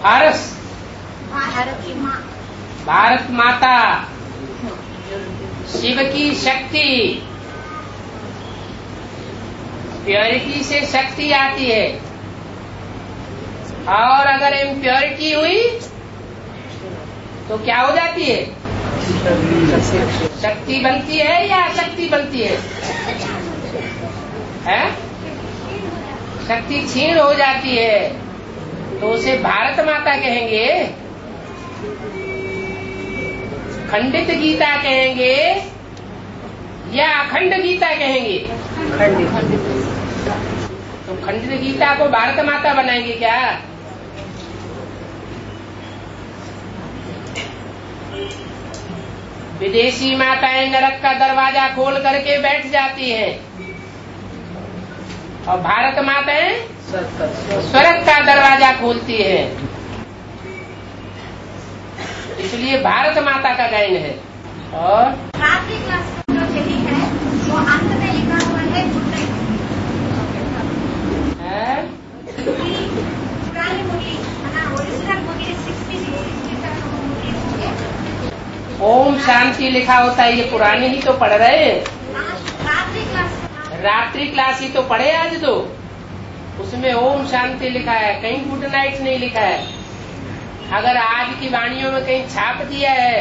पारस, भारत माता, शिव की शक्ति, प्योरिटी से शक्ति आती है, और अगर इम्प्योरिटी हुई तो क्या हो जाती है? शक्ति बनती है या अशक्ति बनती है? शक्ति क्षीण हो जाती है, तो उसे भारत माता कहेंगे, खंडित गीता कहेंगे या अखंड गीता कहेंगे? तो खंडित गीता को भारत माता बनाएंगे क्या? विदेशी माताएं नरक का दरवाजा खोल करके बैठ जाती हैं, और भारत माताएं स्वर्ग का दरवाजा खोलती है। इसलिए भारत माता का गायन है। और रात्रि क्लास जो चली है वो अंत में लिखा हुआ है पुरानी मुरली, ओरिजिनल मुरली 67 ओम शांति लिखा होता है, ये पुरानी ही तो पढ़ रहे हैं। रात्रि क्लास ही तो पढ़े आज तो, उसमें ओम शांति लिखा है, कहीं गुड नाइट नहीं लिखा है। अगर आज की वाणियों में कहीं छाप दिया है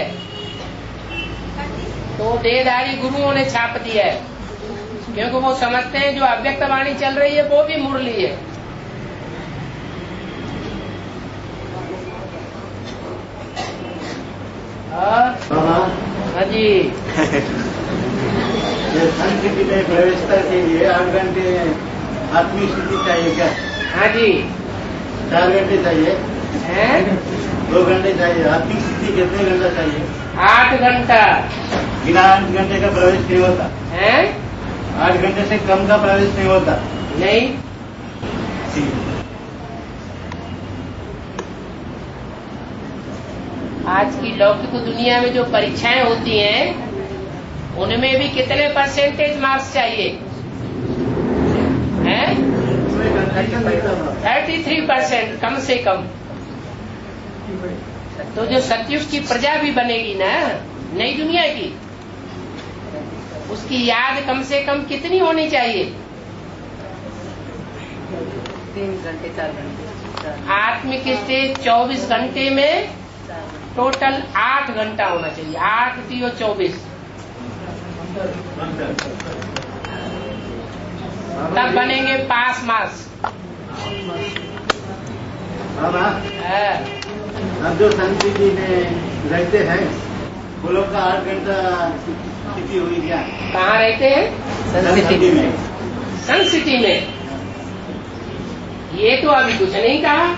तो देहधारी गुरुओं ने छाप दिया है, क्योंकि वो समझते हैं जो अव्यक्त वाणी चल रही है वो भी मुरली है। हाँ जी। संस्कृति में प्रवेशता के लिए 8 घंटे आत्मिक स्थिति चाहिए क्या? हाँ जी। 4 घंटे चाहिए? 2 घंटे चाहिए? आत्मिक स्थिति कितने घंटा चाहिए? 8 घंटा। बिना 8 घंटे का प्रवेश नहीं होता है? 8 घंटे से कम का प्रवेश नहीं होता? नहीं। आज की लौकिक दुनिया में जो परीक्षाएं होती हैं उनमें भी कितने परसेंटेज मार्क्स चाहिए? 33% कम से कम। तो जो सतयुग की प्रजा भी बनेगी ना नई दुनिया की, उसकी याद कम से कम कितनी होनी चाहिए? 3 घंटे 4 घंटे। आत्मिक स्टेज 24 घंटे में टोटल 8 घंटा होना चाहिए। 8 3 24, तब बनेंगे पास मार्क्स। अब जो संस्कृति में रहते हैं वो लोग का 8 घंटा स्थिति हुई क्या? कहाँ रहते हैं? संस्कृति में। संस्कृति में ये तो अभी कुछ नहीं कहा।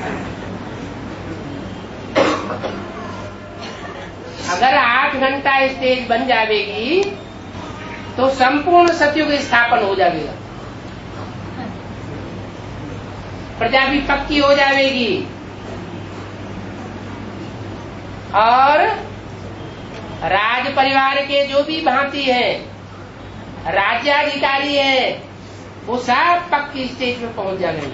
अगर 8 घंटा स्टेज बन जाएगी तो संपूर्ण सतयुग स्थापन हो जाएगा, प्रजा भी पक्की हो जाएगी, और राज परिवार के जो भी भांति हैं, राज्याधिकारी हैं, वो सब पक्की स्टेज में पहुंच जाएंगे।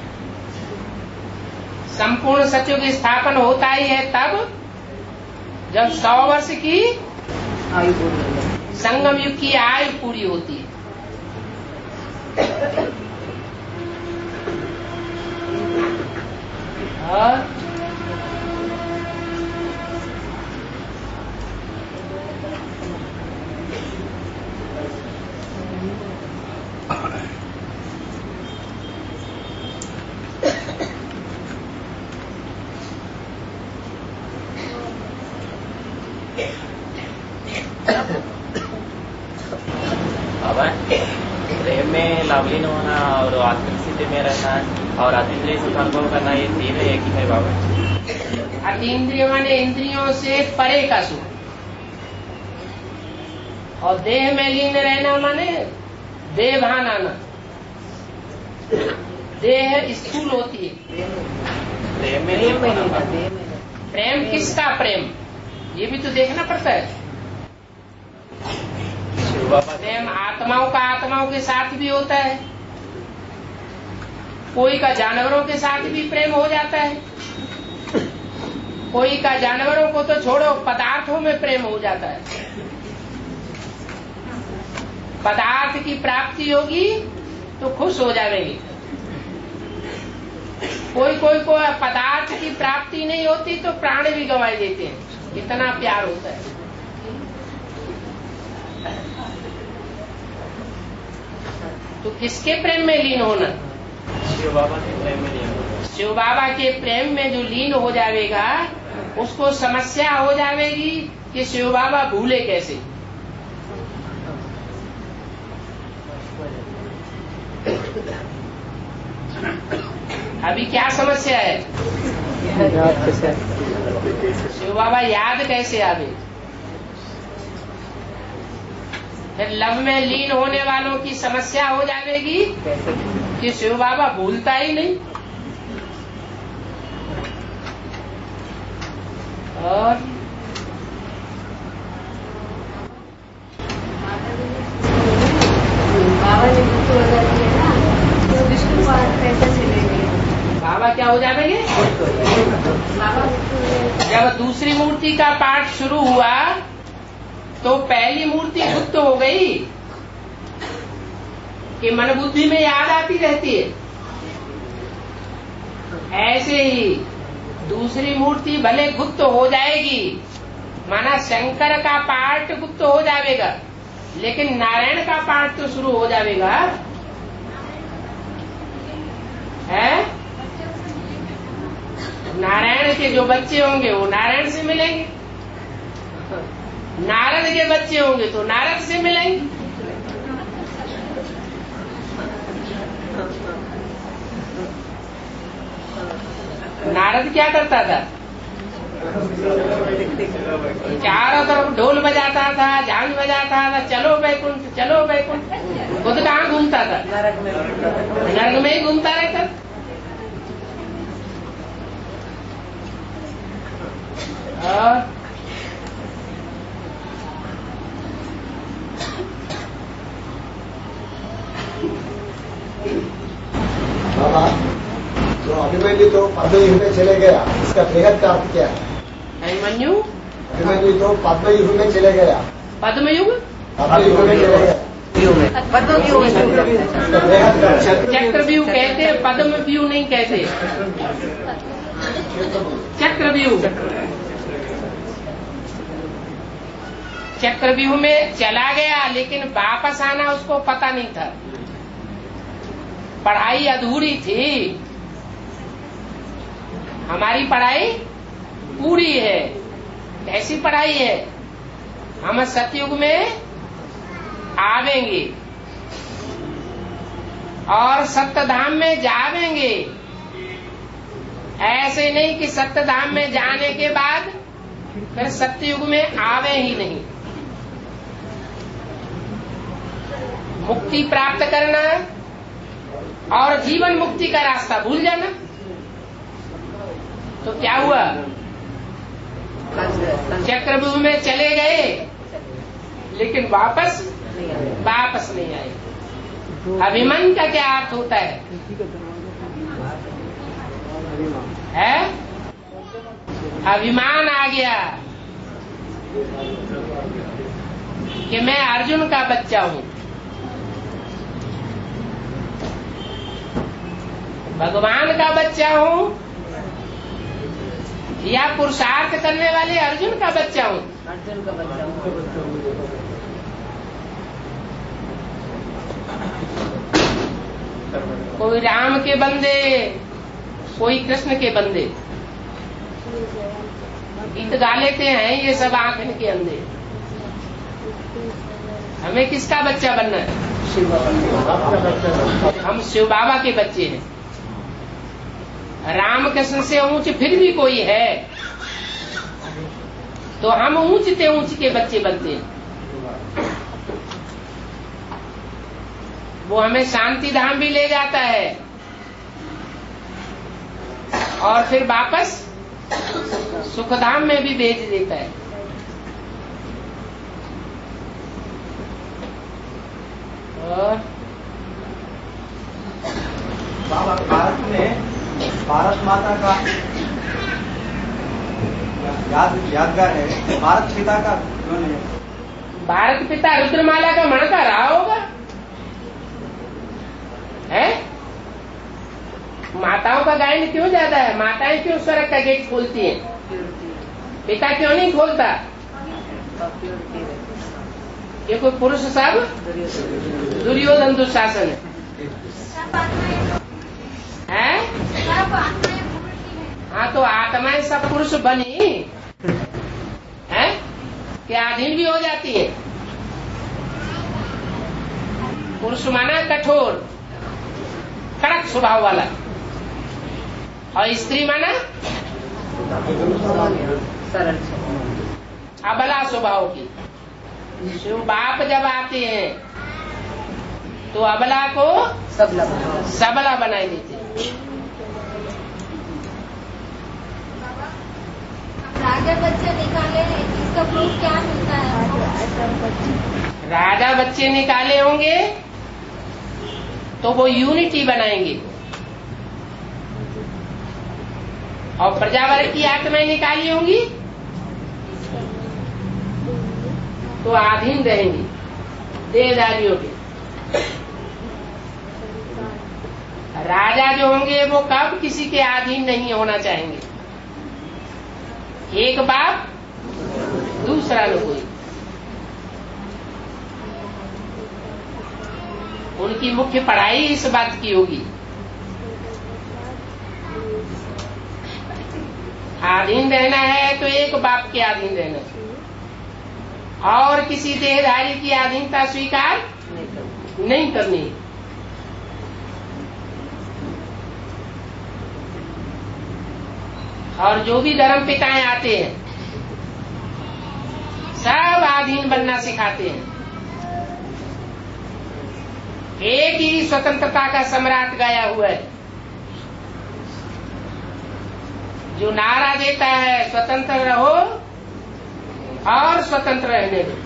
संपूर्ण सतयुग स्थापन होता ही है तब जब 100 वर्ष की आयु पूरी हो जाए, संगम युग की आयु पूरी होती है। और प्रेम में लावलीन होना और आत्मिक स्थिति में रहना और अतीन्द्रिय सुख अनुभव करना, ये 3 एक ही है बाबा। अतीन्द्रिय माने इंद्रियों से परे का सुख, और देह में लीन रहना माने देह भान आना। देह स्थूल होती है, प्रेम में लीन होना। प्रेम किसका प्रेम, ये भी तो देखना पड़ता है। प्रेम आत्माओं का आत्माओं के साथ भी होता है, कोई का जानवरों के साथ भी प्रेम हो जाता है। कोई का जानवरों को तो छोड़ो, पदार्थों में प्रेम हो जाता है। पदार्थ की प्राप्ति होगी तो खुश हो जाएंगे। कोई कोई को पदार्थ की प्राप्ति नहीं होती तो प्राण भी गंवा देते हैं, इतना प्यार होता है। तो किसके प्रेम में लीन होना? शिव बाबा के प्रेम में लीन होना। शिव बाबा के प्रेम में जो लीन हो जाएगा उसको समस्या हो जाएगी कि शिव बाबा भूले कैसे। अभी क्या समस्या है? शिव बाबा याद कैसे आवे? फिर लव में लीन होने वालों की समस्या हो जाएगी कि शिव बाबा भूलता ही नहीं। और बाबा ने मुझको बता दिया ना, तो विष्णु पैसा चलेंगे। बाबा क्या हो जाएंगे? जब दूसरी मूर्ति का पाठ शुरू हुआ तो पहली मूर्ति गुप्त हो गई कि मन बुद्धि में याद आती रहती है। ऐसे ही दूसरी मूर्ति भले गुप्त हो जाएगी, माना शंकर का पाठ गुप्त हो जाएगा, लेकिन नारायण का पाठ तो शुरू हो जाएगा। है नारायण के जो बच्चे होंगे वो नारायण से मिलेंगे, नारद के बच्चे होंगे तो नारद से मिलेंगे। नारद क्या करता था? चारों तरफ ढोल बजाता था, झांझ बजाता था, चलो बैकुंठ चलो बैकुंठ। खुद कहाँ घूमता था? नरक में ही घूमता रहता। बाबा तो अभिमन्यु तो पद्मयुग में चले गया, इसका बृहद का अर्थ क्या है? अभिमन्यु तो पद्मयुग में चले गया। पद्मयुग पद्मयुग में चले गया। चक्रव्यूह कहते, पद्म व्यूह नहीं कहते, चक्रव्यूह। चक्रव्यूह में चला गया लेकिन वापस आना उसको पता नहीं था। पढ़ाई अधूरी थी, हमारी पढ़ाई पूरी है। कैसी पढ़ाई है? हम सतयुग में आवेंगे और सप्तधाम में जावेंगे। ऐसे नहीं कि सप्तधाम में जाने के बाद फिर सत्ययुग में आवे ही नहीं। मुक्ति प्राप्त करना और जीवन मुक्ति का रास्ता भूल जाना। तो क्या हुआ? चक्रव्यूह में चले गए लेकिन वापस नहीं आए। अभिमान का क्या अर्थ होता है? अभिमान आ गया कि मैं अर्जुन का बच्चा हूं, भगवान का बच्चा हूं, या पुरुषार्थ करने वाले अर्जुन का बच्चा हूं। अर्जुन का बच्चा हूं। कोई राम के बंदे, कोई कृष्ण के बंदे। गीत गा लेते हैं ये सब आंख इनके अंधे। हमें किसका बच्चा बनना है? हम शिव बाबा के बच्चे हैं। राम कृष्ण से ऊंच फिर भी कोई है तो हम ऊंचते ऊंच के बच्चे बनते हैं। वो हमें शांति धाम भी ले जाता है और फिर वापस सुखधाम में भी भेज देता है। और बाबा भारत में भारत माता का यादगार है, भारत पिता का क्यों नहीं? भारत पिता रुद्रमाला का मणका रहा होगा, है? माताओं का गायन क्यों ज्यादा है? माताएं क्यों स्वर्ग का गेट खोलती हैं? पिता क्यों नहीं खोलता? ये कोई पुरुष सब दुर्योधन दुशासन है? हाँ, तो आत्माएं सब पुरुष बनी है कि अधीन भी हो जाती है। पुरुष माना कठोर कड़क स्वभाव वाला, और स्त्री माना अबला स्वभाव की। शिव बाप जब आते हैं तो अबला को सबला बना देते हैं। राजा बच्चे निकाले, इसका प्रूफ क्या मिलता है? राजा बच्चे निकाले होंगे तो वो यूनिटी बनाएंगे, और प्रजावर्ग की आत्माएं निकाली होंगी तो अधीन रहेंगी देहधारियों के। राजा जो होंगे वो कब किसी के अधीन नहीं होना चाहेंगे। एक बाप दूसरा न कोई। उनकी मुख्य पढ़ाई इस बात की होगी, अधीन रहना है तो एक बाप के अधीन रहना है, और किसी देहधारी की अधीनता स्वीकार नहीं करनी। और जो भी धर्म पिताएं आते हैं सब अधीन बनना सिखाते हैं। एक ही स्वतंत्रता का सम्राट गया हुआ है जो नारा देता है स्वतंत्र रहो और स्वतंत्र रहने दो।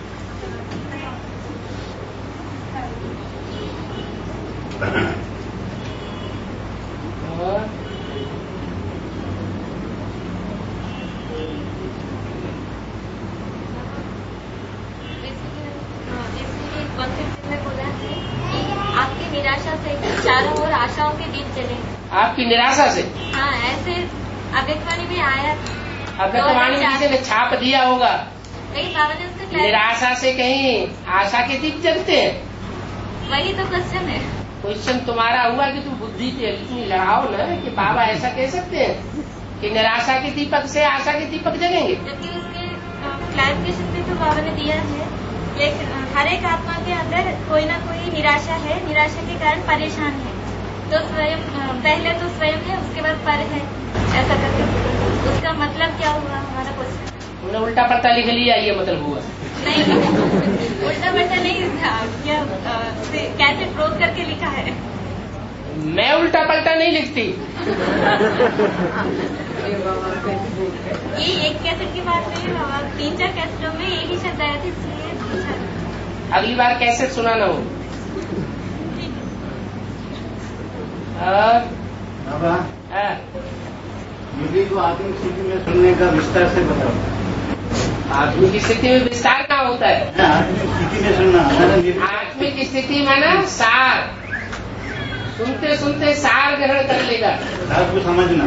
आपकी निराशा से चारों ओर आशाओं के दीप जले। आपकी निराशा से? हाँ, ऐसे अव्यक्तवाणी में आया। अव्यक्तवाणी में किसी ने छाप दिया होगा, लेकिन बाबा ने उसका निराशा से कहीं आशा के दीप जलते हैं। वही तो क्वेश्चन है। क्वेश्चन तुम्हारा हुआ कि तुम बुद्धि से इतनी लगाओ न कि बाबा ऐसा कह सकते हैं कि निराशा के दीपक से आशा के दीपक जलेंगे। जबकि उसके क्लैरिफिकेशन भी तो बाबा ने दिया है, हर एक आत्मा के अंदर कोई ना कोई निराशा है, निराशा के कारण परेशान है। तो स्वयं पहले तो स्वयं है, उसके बाद पर है, ऐसा करके उसका मतलब क्या हुआ हमारा क्वेश्चन? तुमने उल्टा पलटा लिख लिया, ये मतलब हुआ? नहीं, उल्टा पलटा नहीं था, कैसे प्रोव करके लिखा है। मैं उल्टा पलटा नहीं लिखती। ये एक कैसेट की बात नहीं है बाबा, 3-4 कैसेटों में एक ही शब्द आया था, इसलिए पूछा। अगली बार कैसेट सुनाना हो। मुझे को आत्मिक स्थिति में सुनने का विस्तार से बताओ। आत्मिक स्थिति में विस्तार कहाँ होता है? आत्मिक स्थिति में सुनना। आत्मिक स्थिति माना सार, सुनते सुनते सार ग्रहण कर लेगा, आपको समझना।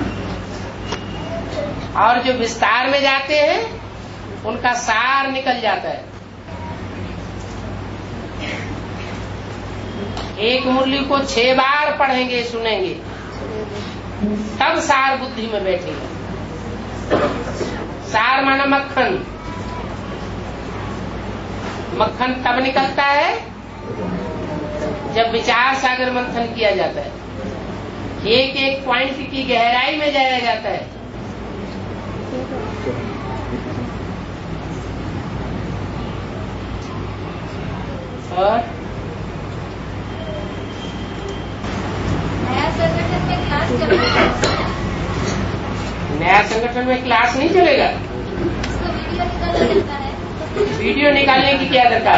और जो विस्तार में जाते हैं उनका सार निकल जाता है। एक मुरली को 6 बार पढ़ेंगे सुनेंगे तब सार बुद्धि में बैठेगा। सार माना मक्खन। मक्खन तब निकलता है जब विचार सागर मंथन किया जाता है, एक एक पॉइंट की गहराई में जाया जाता है। और नया संगठन में क्लास चलेगा? नया संगठन में क्लास नहीं चलेगा। उसको वीडियो निकालना रहता है। वीडियो निकालने की क्या दरकार?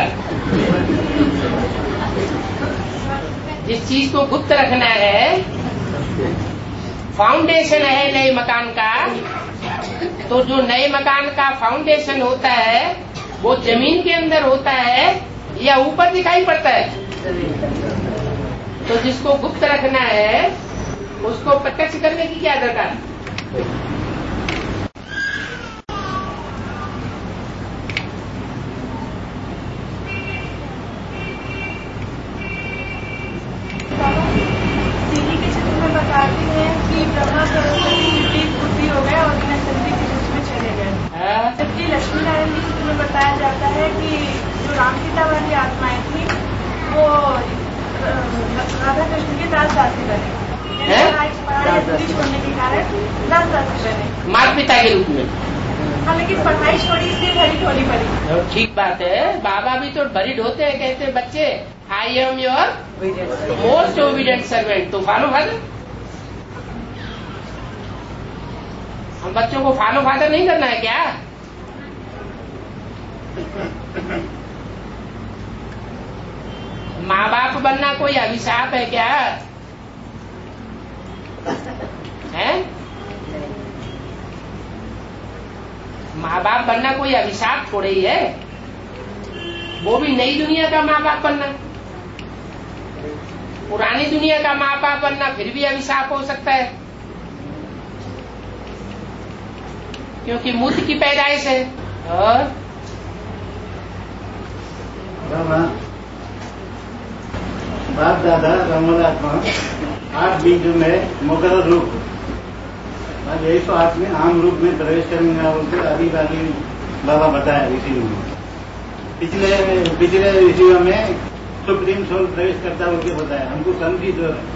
जिस चीज को गुप्त रखना है, फाउंडेशन है नए मकान का, तो जो नए मकान का फाउंडेशन होता है वो जमीन के अंदर होता है या ऊपर दिखाई पड़ता है? तो जिसको गुप्त रखना है उसको प्रत्यक्ष करने की क्या दरकार? सीढ़ी के चित्र में बताते हैं कि ब्रह्मा सरस्वती विपरीत बुद्धि हो गए और बिना संधि के बीच में चले गए। जबकि लक्ष्मी नारायण के चित्र में बताया जाता है कि जो रामसीता वाली आत्माएं थी वो राधा कृष्ण के दास दासी बने, पढ़ाई छोड़ने के कारण दास दासी बने माता पिता के रूप में। हाँ, लेकिन पढ़ाई छोड़ी इसलिए भरी ढोली पड़ी। ठीक बात है, बाबा भी तो भरी ढोते हैं, कहते हैं बच्चे I am your most obedient servant, तो फॉलो फादर। हम बच्चों को फॉलो फादर नहीं करना है क्या? माँ बाप बनना कोई अभिशाप है क्या? है? माँ बाप बनना कोई अभिशाप थोड़ा ही है, वो भी नई दुनिया का माँ बाप बनना। पुरानी दुनिया का माँ बाप बनना फिर भी अभिशाप हो सकता है, क्योंकि मूर्ति की पैदाइश है। और बाप दादा रामलात्मा 8 बीजों में मुकर्रर रूप, आज 108 में आम रूप में प्रवेश करेंगे बोलते आदिवादी बाबा बताया ऋषि में। पिछले ऋषियों में सुप्रीम सोल प्रवेश करता बोल के बताया, हमको समझी जो है।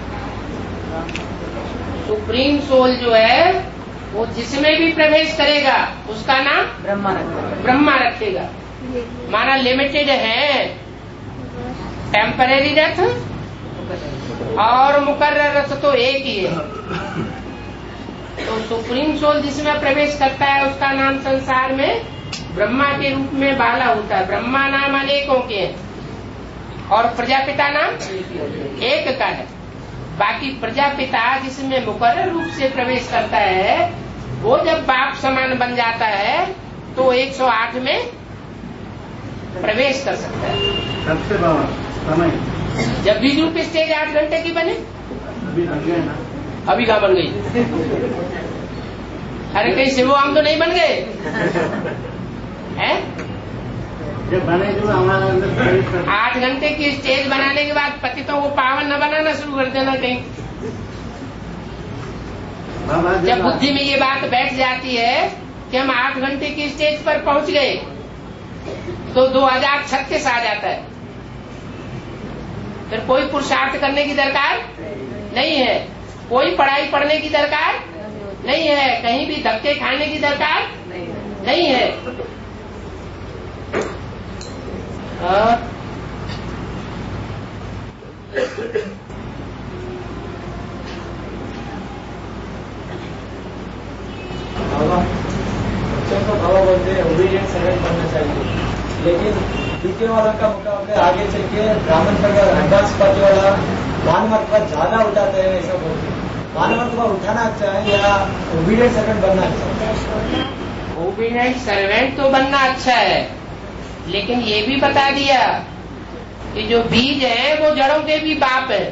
सुप्रीम सोल जो है वो जिसमें भी प्रवेश करेगा उसका नाम ब्रह्मा रखेगा। माना लिमिटेड है, टेम्परेरी रथ और मुकर्रर रथ तो एक ही है। तो सुप्रीम सोल जिसमें प्रवेश करता है उसका नाम संसार में ब्रह्मा के रूप में बाला होता है। ब्रह्मा नाम अनेकों के हैं और प्रजापिता नाम एक का है। बाकी प्रजापिता जिसमें मुकर्रर रूप से प्रवेश करता है वो जब बाप समान बन जाता है तो 108 में प्रवेश कर सकता है। सबसे बड़ा समय जब भी ग्रुप स्टेज 8 घंटे की बने, अभी कहाँ बन गई? अरे कहीं शिवो आम तो नहीं बन गए हैं? जब बने जो हमारा अंदर 8 घंटे की स्टेज बनाने के बाद पतितों को पावन न बनाना शुरू कर देना कहीं। जब बुद्धि में ये बात बैठ जाती है कि हम 8 घंटे की स्टेज पर पहुंच गए तो 2036 आ जाता है। फिर कोई पुरुषार्थ करने की दरकार नहीं है, कोई पढ़ाई पढ़ने की दरकार नहीं है, कहीं भी धक्के खाने की दरकार नहीं है। बच्चों को बाबा बोलते हैं ओबीडिएंट सर्वेंट बनना चाहिए, लेकिन द्वितीय वाला का मुकाबले आगे चल के ब्राह्मण पर एडवांस पद वाला मानवत्व पर ज्यादा उठाते हैं, ऐसा बोलते हैं। मानवत्व उठाना अच्छा है या ओबीडिएंट सर्वेंट बनना अच्छा है? ओबीडिएंट सर्वेंट तो बनना अच्छा है, लेकिन ये भी बता दिया कि जो बीज है वो जड़ों के भी बाप है।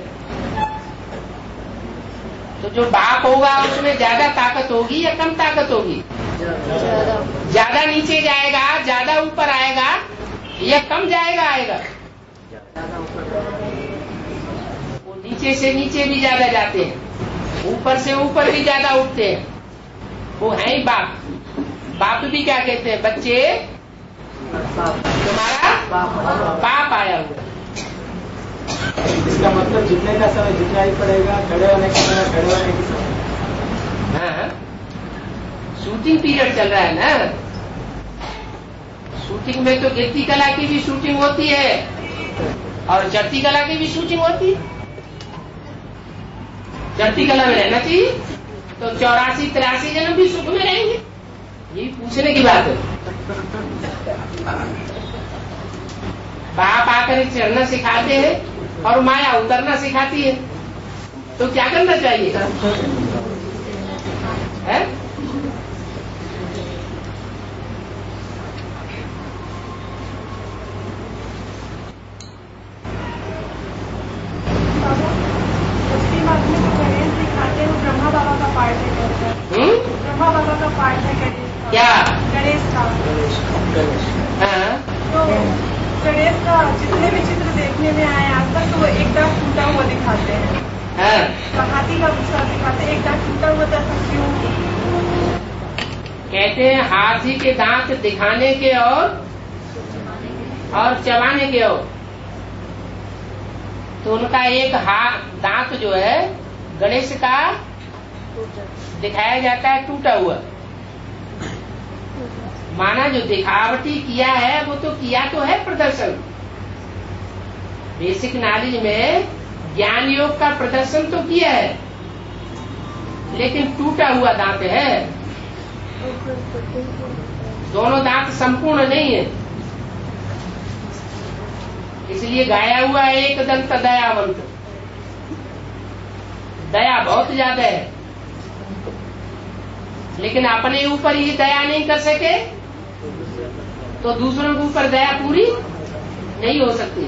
तो जो बाप होगा उसमें ज्यादा ताकत होगी या कम ताकत होगी? ज्यादा नीचे जाएगा, ज्यादा ऊपर आएगा या कम जाएगा आएगा? वो नीचे से नीचे भी ज्यादा जाते हैं, ऊपर से ऊपर भी ज्यादा उठते हैं। वो है ही बाप। बाप भी क्या कहते हैं? बच्चे तुम्हारा बाप आया हुआ। इसका मतलब जितने का समय जितना ही पड़ेगा, खड़े होने का समय खड़े होने की समय। हाँ, शूटिंग पीरियड चल रहा है ना। शूटिंग में तो गिरती कला की भी शूटिंग होती है और चढ़ती कला की भी शूटिंग होती है। चढ़ती कला में रहना चाहिए तो 84-83 जन्म भी सुख में रहेंगे, यही पूछने की बात है। बाप आकर चढ़ना सिखाते हैं और माया उतरना सिखाती है, तो क्या करना चाहिए? है? देखने में आए आज तक, तो वो एक दांत टूटा हुआ दिखाते हैं। हाँ, तो हाथी का गुस्सा दिखाते हैं, एक दांत टूटा हुआ था, क्यों? कहते हैं हाथी के दांत दिखाने के और चबाने के और, तो उनका एक दांत जो है गणेश का दिखाया जाता है टूटा हुआ। माना जो दिखावटी किया है वो तो किया तो है प्रदर्शन, बेसिक नॉलेज में ज्ञान योग का प्रदर्शन तो किया है, लेकिन टूटा हुआ दांत है। दोनों दांत संपूर्ण नहीं है, इसलिए गाया हुआ एक दंत दयावंत, दया बहुत ज्यादा है, लेकिन अपने ऊपर ही दया नहीं कर सके तो दूसरों के ऊपर दया पूरी नहीं हो सकती।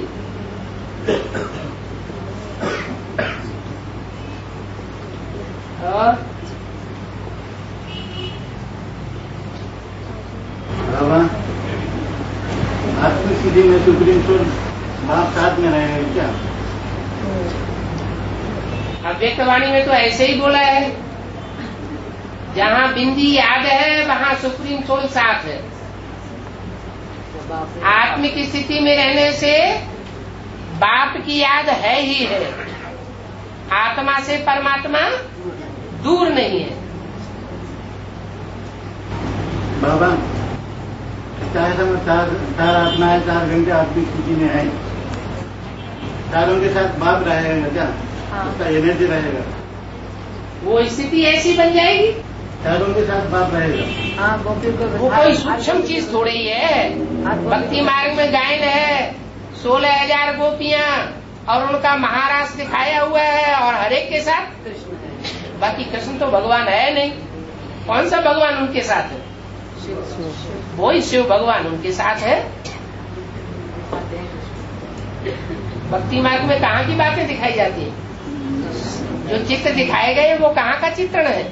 और आत्मसिद्धि में सुप्रीम कोर्ट बाप साथ में रहेगा क्या? अव्यक्तवाणी में तो ऐसे ही बोला है, जहाँ बिंदी याद है वहाँ सुप्रीम सोल साथ है। आत्मिक स्थिति में रहने से बाप की याद है ही है, आत्मा से परमात्मा दूर नहीं है। बाबा चाहे समय चार आत्मा है, 4 घंटे आत्मिक स्थिति में है, चारों के साथ बाप रहेगा क्या? उसका एनर्जी रहेगा, वो स्थिति ऐसी बन जाएगी, चारों के साथ बाप रहेगा। वो कोई सूक्ष्म चीज थोड़ी ही है। भक्ति मार्ग में गायन है 16,000 गोपियां और उनका महाराज दिखाया हुआ है, और हरेक के साथ बाकी कृष्ण तो भगवान है नहीं। कौन सा भगवान उनके साथ है? वही शिव भगवान उनके साथ है। भक्ति मार्ग में कहाँ की बातें दिखाई जाती है? जो चित्र दिखाए गए वो कहाँ का चित्रण है?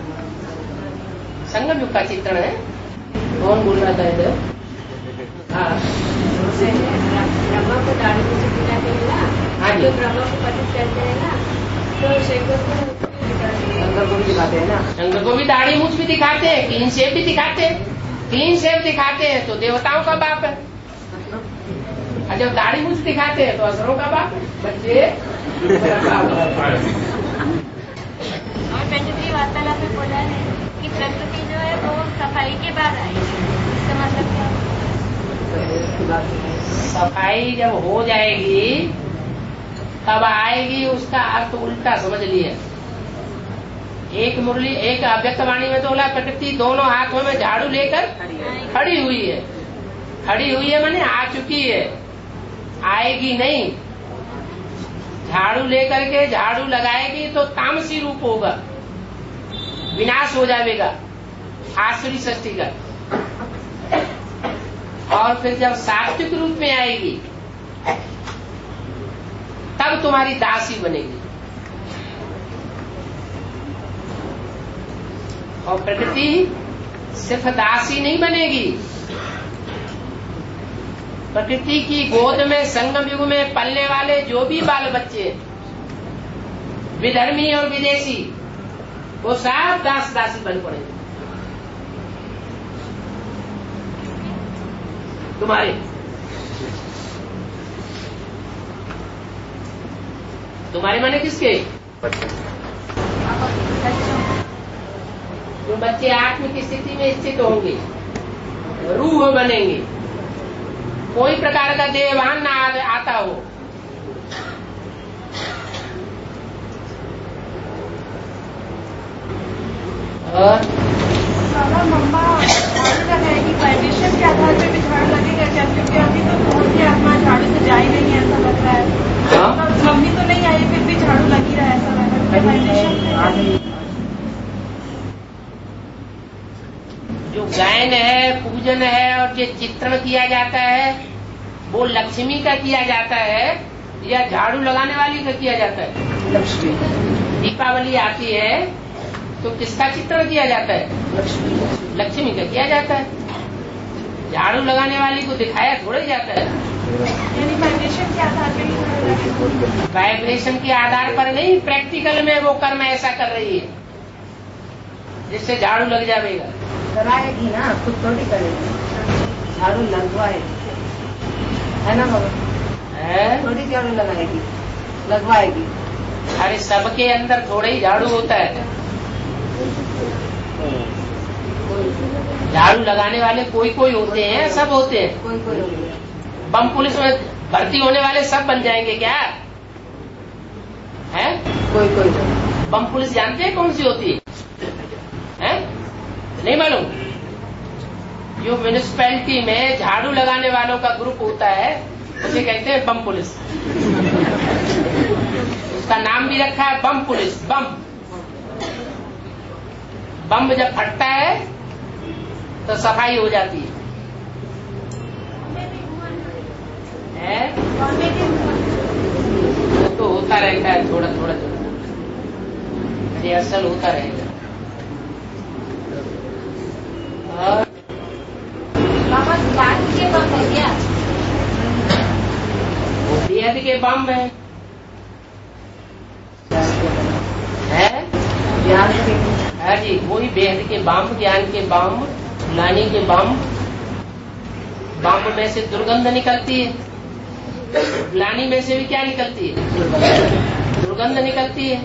संगम युग का चित्रण है। कौन बोल रहा था इधर? हाँ, ब्रह्मा को दाढ़ी मुझे दिखाते हैं ना, हाँ जी, तो ब्रह्मा को पति कहते हैं ना, तो शंकर को भी दिखाते हैं ना। शंकर को भी दाढ़ी मूछ भी दिखाते हैं, क्लीन शेव भी दिखाते हैं। क्लीन शेव दिखाते हैं तो देवताओं का बाप है, और जब दाढ़ी मूछ दिखाते हैं तो असुरों का बाप है। बच्चे और 23 वार्तालाप में बोला है कि प्रकृति जो है वो सफाई के बाद आएगी। इसका मतलब क्या है? सफाई जब हो जाएगी तब आएगी, उसका अर्थ उल्टा समझ लिए। एक मुरली एक अव्यक्तवाणी में तो बोला प्रकृति दोनों हाथों में झाड़ू लेकर खड़ी हुई है। खड़ी हुई है माने आ चुकी है, आएगी नहीं। झाड़ू लेकर के झाड़ू लगाएगी तो तामसी रूप होगा, विनाश हो जाएगा आसुरी सृष्टि का। और फिर जब सात्विक रूप में आएगी तब तुम्हारी दासी बनेगी। और प्रकृति सिर्फ दासी नहीं बनेगी, प्रकृति की गोद में संगम युग में पलने वाले जो भी बाल बच्चे विधर्मी और विदेशी वो सब दास दासी बन पड़ेंगे तुम्हारे माने किसके? जो बच्चे आत्मिक स्थिति में स्थित होंगे, रूह बनेंगे, कोई प्रकार का देहभान ना आता हो। और मम्मा का है कि कंडीशन के आधार पर भी झाड़ू लगेगा क्या? क्योंकि अभी तो बहुत ही आत्मा झाड़ू से जा ही नहीं है, ऐसा लग रहा है। तो मम्मी तो नहीं आई, फिर भी झाड़ू लगी रहा है, ऐसा लग रहा है। जो गायन है, पूजन है और जो चित्रण किया जाता है वो लक्ष्मी का किया जाता है या झाड़ू लगाने वाली का किया जाता है? लक्ष्मी। दीपावली आती है तो किसका चित्रण किया जाता है? लक्ष्मी का किया जाता है। झाड़ू लगाने वाली को दिखाया थोड़ा ही जाता है। यानी वाइब्रेशन के आधार पर ही होने लगे। वाइब्रेशन के आधार पर नहीं, प्रैक्टिकल में वो कर्म ऐसा कर रही है जिससे झाड़ू लग जाएगा। कराएगी ना, खुद थोड़ी करेगी, झाड़ू लगवाएगी, है ना बाबा? थोड़ी झाड़ू लगाएगी, लगवाएगी। अरे सबके अंदर थोड़ा ही झाड़ू होता है। झाड़ू लगाने वाले कोई कोई होते हैं, सब होते हैं। कोई कोई होती है। बम पुलिस में भर्ती होने वाले सब बन जाएंगे क्या? है कोई कोई बम पुलिस जानते हैं कौन सी होती है? नहीं मालूम? जो म्यूनिसिपैलिटी में झाड़ू लगाने वालों का ग्रुप होता है उसे कहते हैं बम पुलिस। उसका नाम भी रखा है बम पुलिस। बम जब फटता है तो सफाई हो जाती है। वो तो होता रहता है थोड़ा थोड़ा ये असल होता रहेगा। और बाबा ज्ञान के बम है क्या? वो बेहद के बम है। ज्ञान के। हाँ जी, वही बेहद के बम, ज्ञान के बम, लानी के बम। बम में से दुर्गंध निकलती है, ग्लानी में से भी क्या निकलती है? दुर्गंध निकलती है।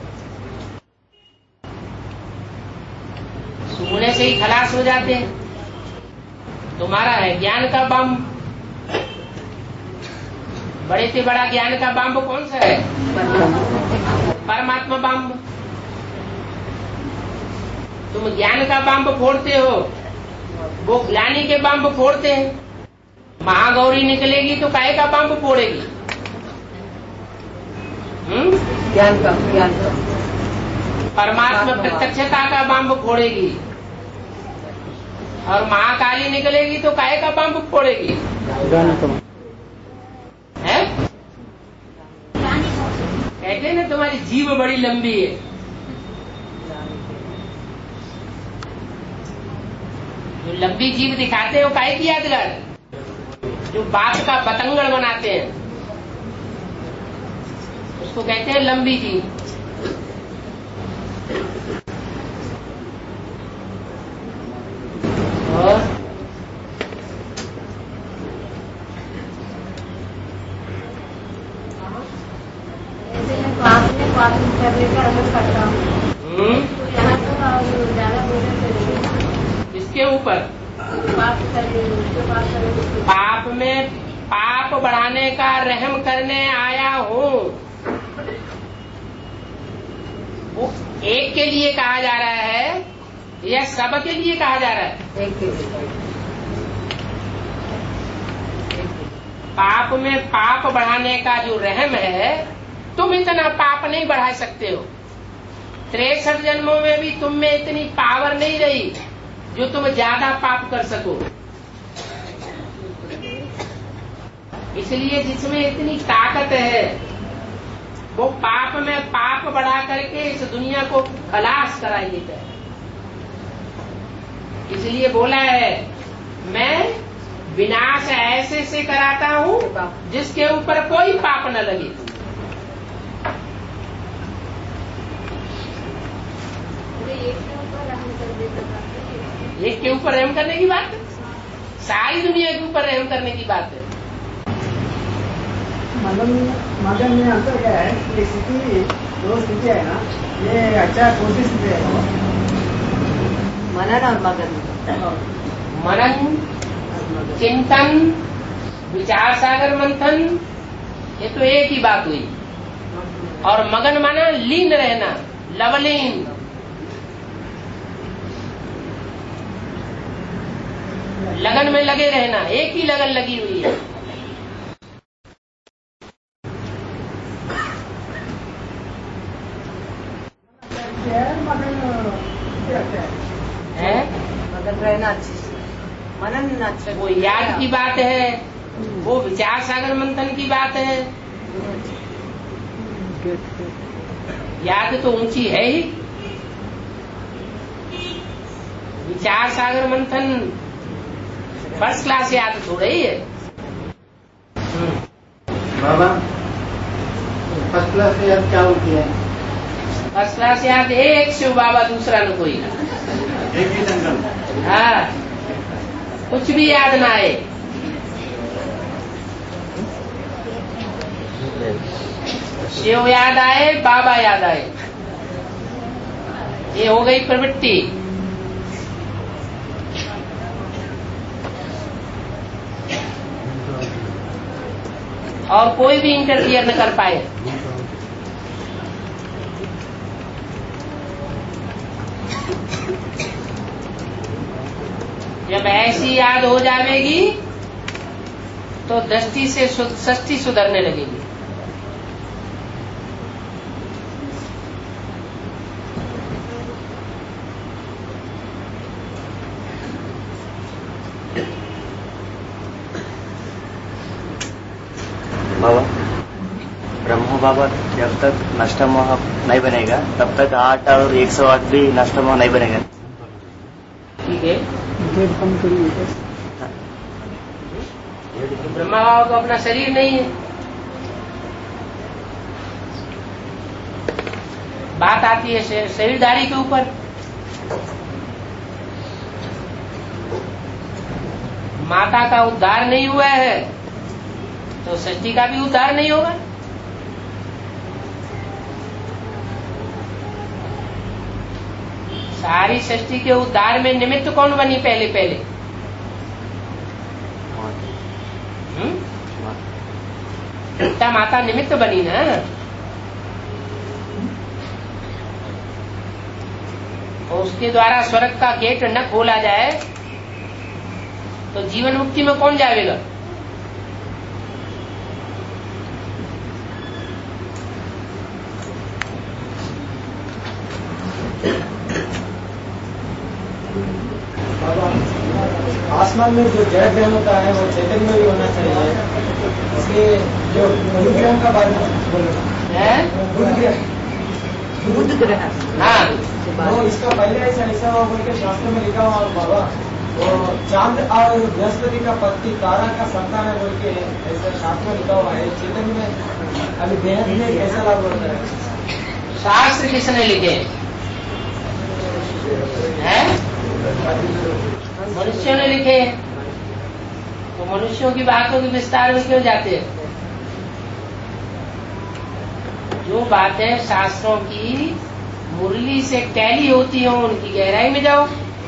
सूंघने से ही खलास हो जाते हैं। तुम्हारा है ज्ञान का बम। बड़े से बड़ा ज्ञान का बम कौन सा है? परमात्मा बम। तुम ज्ञान का बम फोड़ते हो, वो ग्लानी के बम फोड़ते हैं। महागौरी निकलेगी तो काहे का बम फोड़ेगी? ज्ञान का परमात्मा प्रत्यक्षता का बम फोड़ेगी। और महाकाली निकलेगी तो काहे का बम फोड़ेगी? है? कहते हैं ना तुम्हारी जीभ बड़ी लंबी है। जो लंबी जीभ दिखाते हैं वो काहे की यादगार? जो बात का बतंगड़ बनाते हैं उसको कहते हैं लंबी जीभ। और इसके ऊपर पाप में पाप बढ़ाने का रहम करने आया हूँ, वो एक के लिए कहा जा रहा है या सब के लिए कहा जा रहा है? एक के लिए। पाप में पाप बढ़ाने का जो रहम है, तुम इतना पाप नहीं बढ़ा सकते हो। 63 जन्मों में भी तुम में इतनी पावर नहीं रही जो तुम ज्यादा पाप कर सको। इसलिए जिसमें इतनी ताकत है वो पाप में पाप बढ़ा करके इस दुनिया को खलास कराई देता है। इसलिए बोला है मैं विनाश ऐसे से कराता हूँ जिसके ऊपर कोई पाप न लगे। एक के ऊपर रहम करने की बात है, सारी दुनिया के ऊपर रहम करने की बात है। मगन में अंतर क्या है? ये स्थिति, दो स्थिति है ना, ये अच्छा कौन सी स्थिति है? मनन और मगन। मनन, चिंतन, विचार सागर मंथन, ये तो एक ही बात हुई। और मगन माना लीन रहना, लवलीन। लगन में लगे रहना, एक ही लगन लगी हुई है। मगन रहना अच्छी से, मनन अच्छा। वो याद की बात है, वो विचार सागर मंथन की बात है। याद तो ऊंची है ही, विचार सागर मंथन फर्स्ट क्लास याद थोड़ा ही है। बाबा फर्स्ट क्लास याद क्या होती है? फर्स्ट क्लास याद एक शिव बाबा, दूसरा न कोई। एक ही संकल्प। हाँ, कुछ भी याद ना आए। शिव याद आए, बाबा याद आए, ये हो गई प्रवृत्ति। और कोई भी इंटरफियर न कर पाए। जब ऐसी याद हो जाएगी तो दृष्टि से सृष्टि सुधरने लगेगी। बाबा, ब्रह्म बाबा जब तक नष्टमोह नहीं बनेगा तब तक 8 और 108 भी नष्टमोह नहीं बनेगा। ठीक है, ब्रह्मा बाबा को अपना शरीर नहीं है। बात आती है शरीरधारी के ऊपर। माता का उद्धार नहीं हुआ है तो सृष्टि का भी उद्धार नहीं होगा। सारी सृष्टि के उद्धार में निमित्त कौन बनी? पहले पिता माता निमित्त बनी ना। और उसके द्वारा स्वर्ग का गेट न खोला जाए तो जीवन मुक्ति में कौन जाएगा? आसमान में जो जड़ ग्रहण होता है वो चैतन्य में भी होना चाहिए। इसलिए जो बुध ग्रहण का बारे में बुध ग्रहण, हाँ, वो इसका पहले ऐसा हुआ बोल के शास्त्र में लिखा हुआ बाबा। वो चांद और बृहस्पति का पति तारा का संतान है बोल के ऐसा शास्त्र में लिखा हुआ है। चैतन्य में अभी बेहद में कैसा लाभ होता है? शास्त्र किसने लिखे हैं? मनुष्यों ने लिखे। तो मनुष्यों की बातों के विस्तार में क्यों जाते हैं? जो बातें शास्त्रों की मुरली से टैली होती हो उनकी गहराई में जाओ।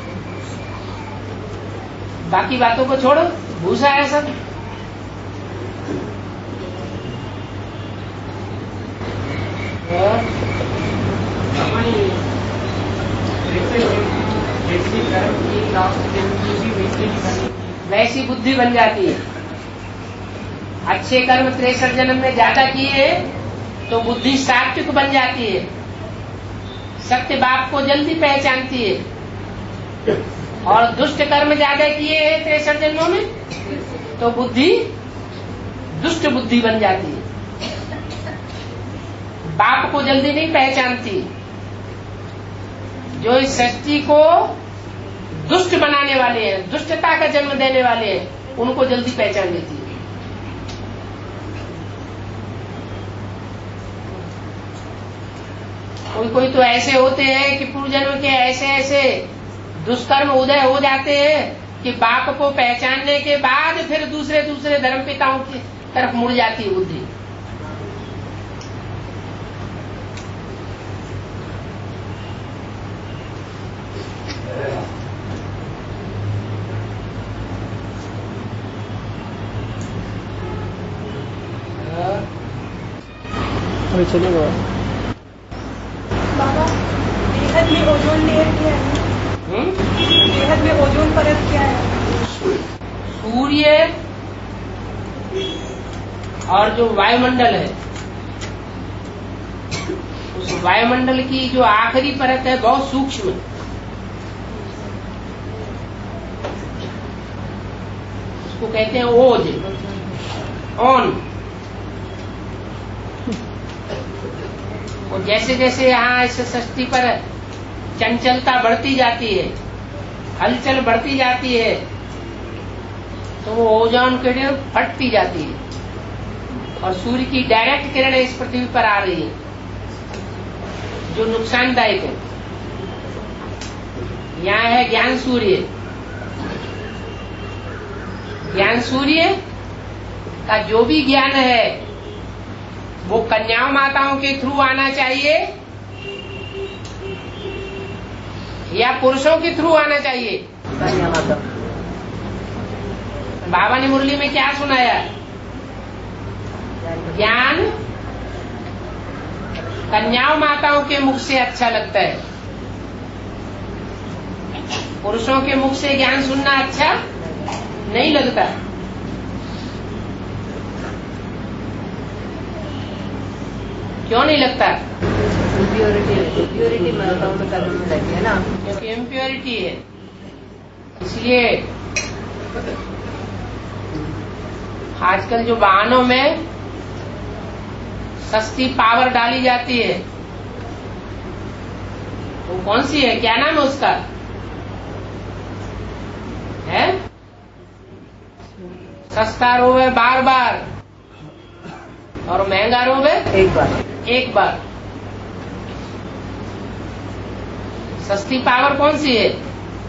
बाकी बातों को छोड़ो, भूसा है सब। वैसी बुद्धि बन जाती है। अच्छे कर्म 63 जन्म में ज्यादा किए तो बुद्धि सात्विक बन जाती है। सत्य बाप को जल्दी पहचानती है। और दुष्ट कर्म ज्यादा किए हैं 63 जन्मों में तो बुद्धि दुष्ट बुद्धि बन जाती है। बाप को जल्दी नहीं पहचानती। जो इस सृष्टि को दुष्ट बनाने वाले हैं, दुष्टता का जन्म देने वाले हैं, उनको जल्दी पहचान लेती है। कोई तो ऐसे होते हैं कि पूर्व जन्म के ऐसे ऐसे दुष्कर्म उदय हो जाते हैं कि बाप को पहचानने के बाद फिर दूसरे धर्म पिताओं की तरफ मुड़ जाती है बुद्धि। चलेगा बाबा, बेहद में ओजोन लेयर क्या है? बेहद में ओजोन परत क्या है? सूर्य और जो वायुमंडल है, उस वायुमंडल की जो आखिरी परत है बहुत सूक्ष्म, उसको कहते हैं ओज, ऑन। और जैसे जैसे यहाँ इस सृष्टि पर चंचलता बढ़ती जाती है, हलचल बढ़ती जाती है, तो वो ओजोन के लिए फटती जाती है। और सूर्य की डायरेक्ट किरणें इस पृथ्वी पर आ रही है जो नुकसानदायक है। यहाँ है ज्ञान सूर्य। ज्ञान सूर्य का जो भी ज्ञान है वो कन्याओं माताओं के थ्रू आना चाहिए या पुरुषों के थ्रू आना चाहिए। बाबा ने मुरली में क्या सुनाया? ज्ञान कन्याओं माताओं के मुख से अच्छा लगता है, पुरुषों के मुख से ज्ञान सुनना अच्छा नहीं लगता। क्यों नहीं लगता? इम्प्योरिटी माताओं में करने में लगी है ना, क्योंकि इम्प्योरिटी है। इसलिए आजकल जो वाहनों में सस्ती पावर डाली जाती है वो कौन सी है? क्या नाम है उसका? है सस्ता रोवे बार बार और महंगा रोवे एक बार। सस्ती पावर कौन सी है?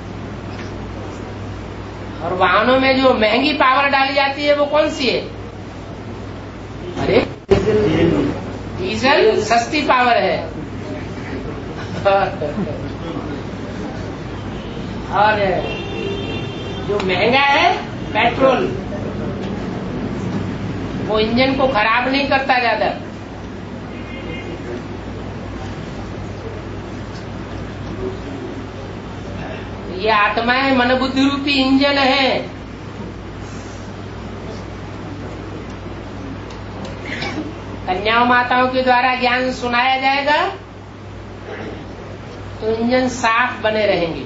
और वाहनों में जो महंगी पावर डाली जाती है वो कौन सी है? अरे डीजल सस्ती पावर है और जो महंगा है पेट्रोल, वो इंजन को खराब नहीं करता ज्यादा। ये आत्माएं मन बुद्धि रूपी इंजन है। कन्याओं माताओं के द्वारा ज्ञान सुनाया जाएगा तो इंजन साफ बने रहेंगे।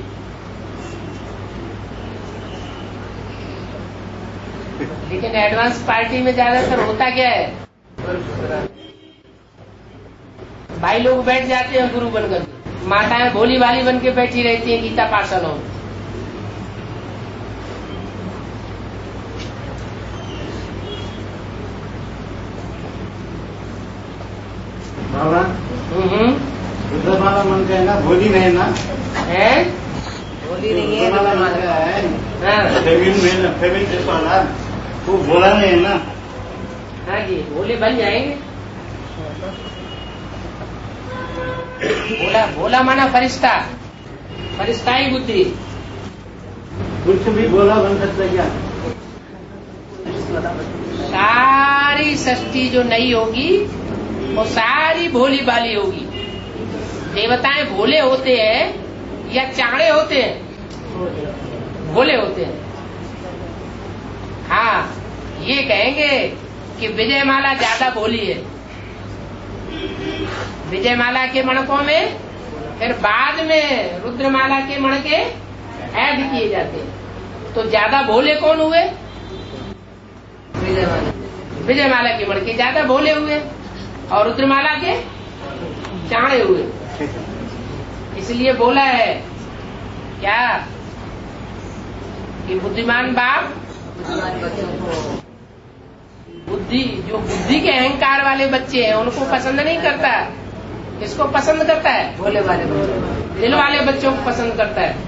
लेकिन एडवांस पार्टी में ज्यादातर होता क्या है? भाई लोग बैठ जाते हैं गुरु बनकर, माताएं भोली भाली बन के बैठी रहती हैं गीता पाठशालाओं में। बाबा रुद्रमाला मन का है ना, भोली नहीं ना है? बोली नहीं है रुद्रमाला है फेमिन वाला, वो बोला नहीं है ना। हाँ जी, भोले बन जाएंगे। भोला माना फरिश्ता, फरिश्ता ही बुद्धि। कुछ भी बोला बन सकता क्या? सारी सृष्टि जो नई होगी वो सारी भोली भाली होगी। देवताएं भोले होते हैं या चाड़े होते हैं? भोले होते हैं। हाँ, ये कहेंगे कि विजयमाला ज्यादा भोली है। विजयमाला के मणकों में फिर बाद में रुद्रमाला के मणके ऐड किए जाते हैं, तो ज्यादा भोले कौन हुए? विजयमाला के मणके ज्यादा भोले हुए और रुद्रमाला के चाणे हुए। इसलिए बोला है क्या कि बुद्धिमान बाप जो बुद्धि के अहंकार वाले बच्चे हैं उनको पसंद नहीं करता। किसको पसंद करता है? भोले वाले, दिल वाले बच्चों को पसंद करता है।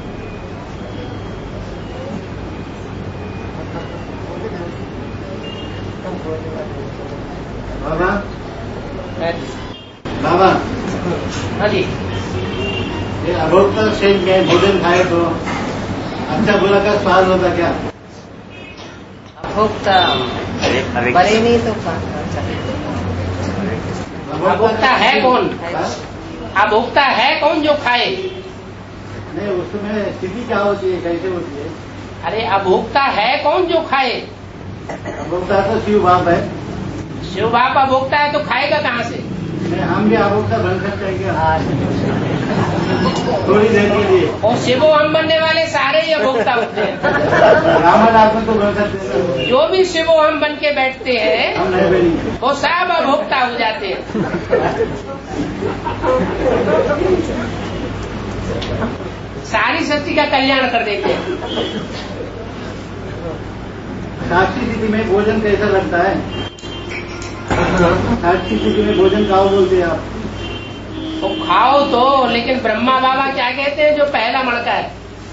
बाबा बाबा हाँ जी, ये अभोक्ता से भोजन खाए तो अच्छा बुरा का स्वाद होता क्या? भोक्ता बड़े नहीं तो अभोक्ता है कौन? अभोक्ता है कौन जो खाए? नहीं, उसमें स्थिति क्या होती है, कैसे होती है? अरे अभोक्ता है कौन जो खाए? अभोक्ता तो शिव बाप है। शिव बाप अभोक्ता है तो खाएगा कहाँ से? हम भी अभोक्ता बन सकते हैं क्या? थोड़ी देर के लिए। और शिवो हम बनने वाले सारे ही अभोक्ता होते हैं। रावण आत्मा तो बन सकते हैं। जो भी शिवो हम बन के बैठते हैं हम नहीं बनेंगे। वो सब अभोक्ता हो जाते हैं। सारी सृष्टि का कल्याण कर देते हैं। साक्षी स्थिति में भोजन कैसा लगता है? साक्षी स्थिति में भोजन खाओ बोलते हैं आप। तो खाओ तो, लेकिन ब्रह्मा बाबा क्या कहते हैं, जो पहला मणका है,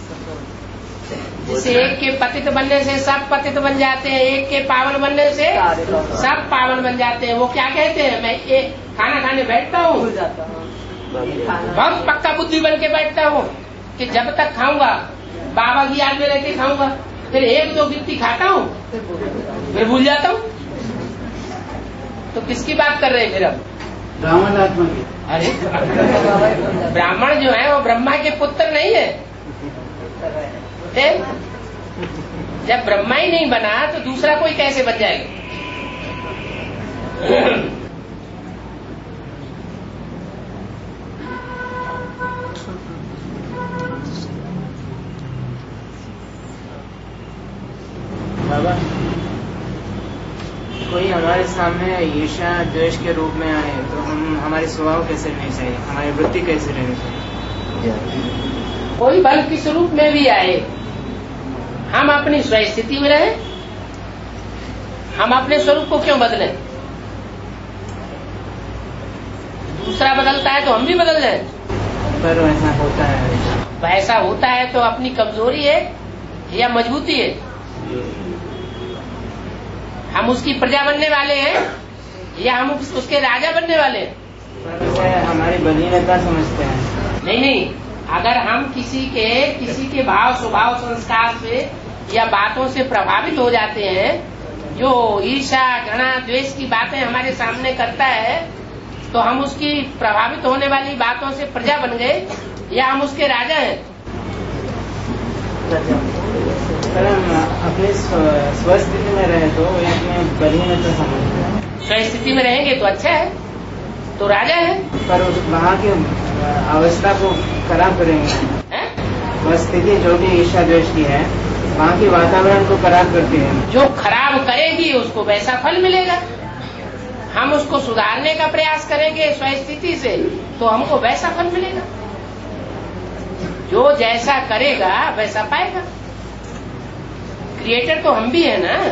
जिसे एक के पतित बनने से सब पतित बन जाते हैं, एक के पावन बनने से सब पावन बन जाते हैं। वो क्या कहते हैं, मैं एक खाना खाने बैठता हूँ, बहुत पक्का बुद्धि बन के बैठता हूँ कि जब तक खाऊंगा बाबा की याद में रहकर खाऊंगा, फिर एक दो गिनती खाता हूँ फिर भूल जाता हूँ। तो किसकी बात कर रहे हैं फिर अब? ब्राह्मण आत्मा की। अरे ब्राह्मण जो है वो ब्रह्मा के पुत्र नहीं है। जब ब्रह्मा ही नहीं बना तो दूसरा कोई कैसे बन जाएगा? बाबा, कोई हमारे सामने ईर्ष्या द्वेष के रूप में आए तो हम हमारे स्वभाव कैसे रहने चाहिए, हमारी वृत्ति कैसे रहनी चाहिए? कोई बल किस रूप में भी आए, हम अपनी स्वस्थिति में रहें। हम अपने स्वरूप को क्यों बदलें? दूसरा बदलता है तो हम भी बदल जाएं। पर वैसा होता है? वैसा होता है तो अपनी कमजोरी है या मजबूती है? हम उसकी प्रजा बनने वाले हैं या हम उसके राजा बनने वाले हैं? हमारी बलीनता समझते हैं। नहीं, अगर हम किसी के भाव स्वभाव संस्कार से या बातों से प्रभावित हो जाते हैं, जो ईर्ष्या घृणा द्वेष की बातें हमारे सामने करता है, तो हम उसकी प्रभावित होने वाली बातों से प्रजा बन गए या हम उसके राजा हैं? सर, हम अपनी स्वस्थिति में रहे तो इसमें बलीनता समझते हैं। स्वस्थिति में रहेंगे तो अच्छा है, तो राजा है। पर वहाँ की अवस्था को खराब करेंगे। वह स्थिति जो भी ईर्ष्या द्वेष की है, वहाँ की वातावरण को खराब करती है। जो खराब करेगी उसको वैसा फल मिलेगा। हम उसको सुधारने का प्रयास करेंगे स्वस्थिति से तो हमको वैसा फल मिलेगा। जो जैसा करेगा वैसा पाएगा। क्रिएटर तो हम भी है ना।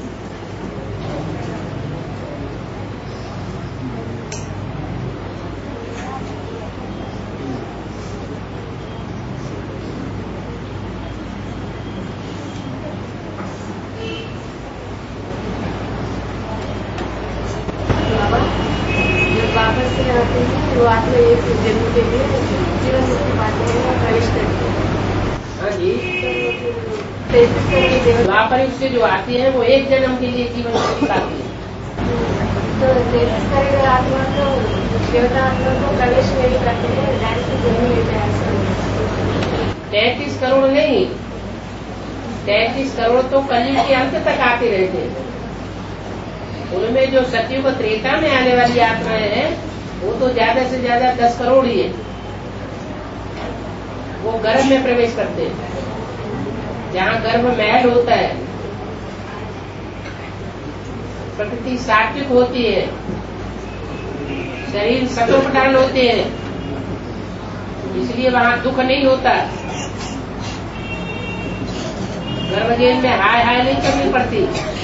वापस से आते हैं, शुरुआत में एक जन्म के लिए जीवन मुक्ति पाते हैं और प्रवेश करते हैं। हाँ जी, द्वापर युग से जो आती है वो एक जन्म के लिए जीवन मुक्ति पाती है। तो 33 करोड़ आत्मा तो देवता आत्मा को प्रवेश नहीं करते हैं, डायरेक्ट जन्म लेते हैं। 33 करोड़ नहीं, 33 करोड़ तो कलयुग के अंत तक आते रहते हैं। उनमें जो सतयुग त्रेता में आने वाली आत्माएं हैं वो तो ज्यादा से ज्यादा 10 करोड़ ही है। वो गर्भ में प्रवेश करते हैं, जहाँ गर्भ महल होता है। प्रकृति सात्विक होती है, शरीर सतोप्रधान होते हैं, इसलिए वहाँ दुख नहीं होता। गर्भजेल में हाय हाय नहीं करनी पड़ती,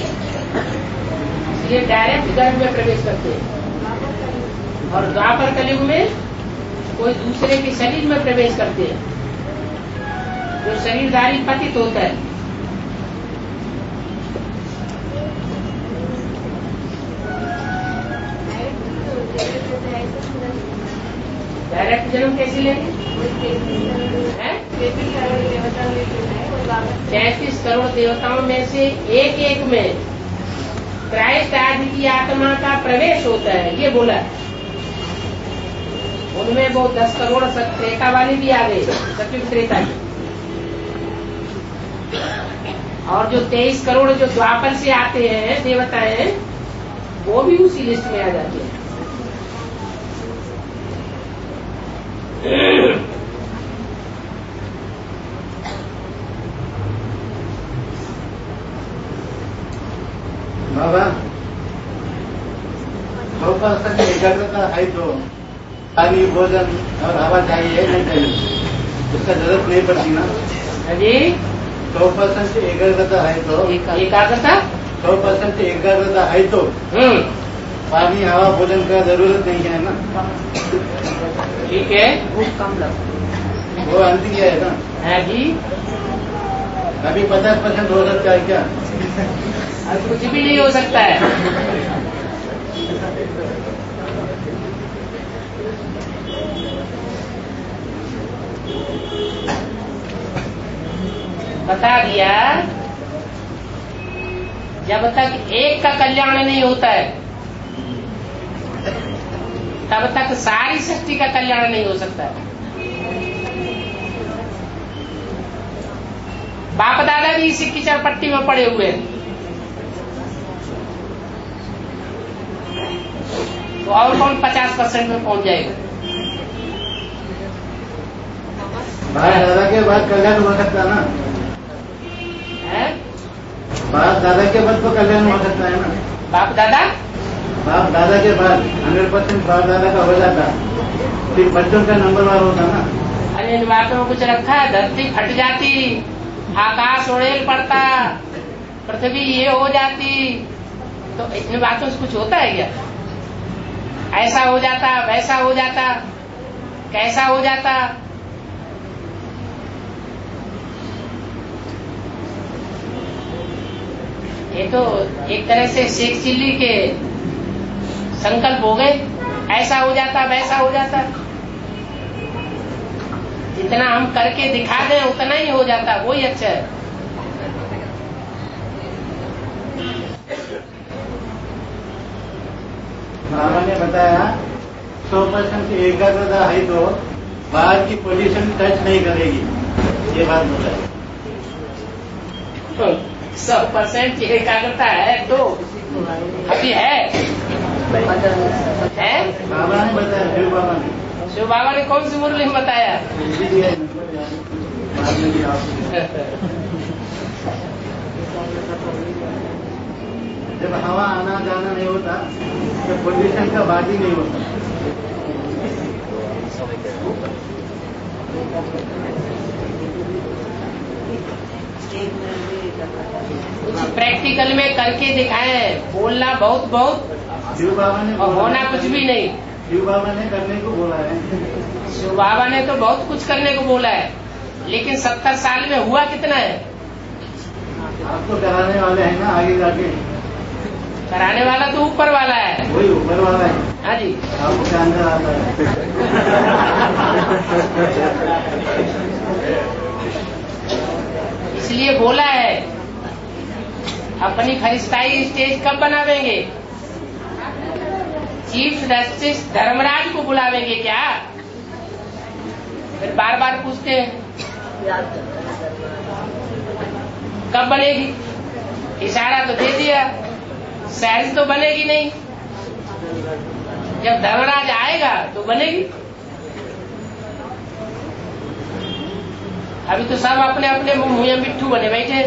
ये डायरेक्ट गर्भ में प्रवेश करते हैं। और द्वापर कलयुग में कोई दूसरे के शरीर में प्रवेश करते हैं, जो शरीरधारी पतित होता है। डायरेक्ट जन्म कैसे लेंगे? 33 करोड़ देवताओं में से एक एक में क्राइस्ट आदि की आत्मा का प्रवेश होता है, ये बोला। उनमें वो 10 करोड़ त्रेता वाली भी आ गई, सतयुग त्रेता की। और जो 23 करोड़ जो द्वापर से आते हैं देवताएं, वो भी उसी लिस्ट में आ जाते हैं। बाबा, 100% एकाग्रता है तो पानी भोजन और हवा चाहिए नहीं चाहिए, उसका जरूरत नहीं पड़ती ना जी। 100% एकाग्रता है तो एकाग्रता 100% एकाग्रता है तो पानी हवा भोजन का जरूरत नहीं है ना। ठीक है, भूख कम लगती वो अंतिम है ना। है जी, अभी 50% हो सकता है क्या? अब कुछ भी नहीं हो सकता है। बता दिया, जब तक एक का कल्याण नहीं होता है तब तक सारी सृष्टि का कल्याण नहीं हो सकता है। बाप दादा भी इसी कीचड़ पट्टी में पड़े हुए हैं, तो और कौन 50% में पहुंच जाएगा? बाप दादा के बाद कल्याण हो सकता है ना। बाप दादा के बाद तो कल्याण हो सकता है ना। बाप दादा के बाद 100% बाप दादा का हो जाता, फिर बच्चों का नंबर वार होता ना। अरे इन बातों में कुछ रखा है? धरती फट जाती, आकाश उड़ेल पड़ता, पृथ्वी ये हो जाती, तो इन बातों से कुछ होता है क्या? ऐसा हो जाता, वैसा हो जाता, कैसा हो जाता? ये तो एक तरह से शेख चिल्ली के संकल्प हो गए, ऐसा हो जाता, वैसा हो जाता। जितना हम करके दिखा दें उतना ही हो जाता, वही अच्छा है। बाबा ने बताया 100% की एकाग्रता है तो बाहर की पोजीशन टच नहीं करेगी, ये बात बताया। 100% की एकाग्रता है तो अभी है बाबा ने बताया, शिव बाबा ने कौन सी मुरली में बताया? जब हवा आना जाना नहीं होता तो पोल्यूशन का बात ही नहीं होता। कुछ प्रैक्टिकल में करके दिखाए, बोलना बहुत बहुत शिव बाबा ने और होना कुछ भी नहीं। शिव बाबा ने करने को बोला है। शिव बाबा ने तो बहुत कुछ करने को बोला है, लेकिन 70 साल में हुआ कितना है? आपको कराने वाले हैं ना आगे जाके। कराने वाला तो ऊपर वाला है। वही ऊपर वाला है। हाँ जी, आपके अंदर आता है। इसलिए बोला है अपनी फरिश्ताई स्टेज कब बनावेंगे? चीफ जस्टिस धर्मराज को बुलावेंगे क्या? फिर बार बार पूछते हैं कब बनेगी? इशारा तो दे दिया, सहज तो बनेगी नहीं। जब धर्मराज आएगा तो बनेगी। अभी तो सब अपने अपने मुंह मिट्ठू बने बैठे।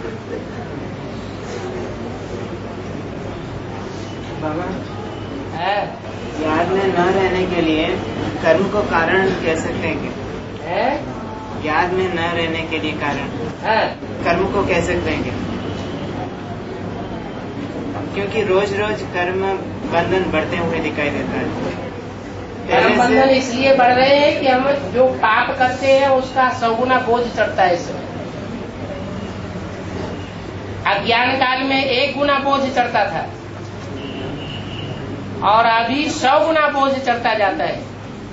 बाबा, याद में न रहने के लिए कर्म को कारण कह सकते हैं क्या? याद में न रहने के लिए कारण कर्म को कह सकते हैं क्या? क्योंकि रोज रोज कर्म बंधन बढ़ते हुए दिखाई देता है। कर्म बंधन इसलिए बढ़ रहे हैं कि हम जो पाप करते हैं उसका 100 गुना बोझ चढ़ता है। इसमें अज्ञान काल में 1 गुना बोझ चढ़ता था और अभी 100 गुना बोझ चढ़ता जाता है,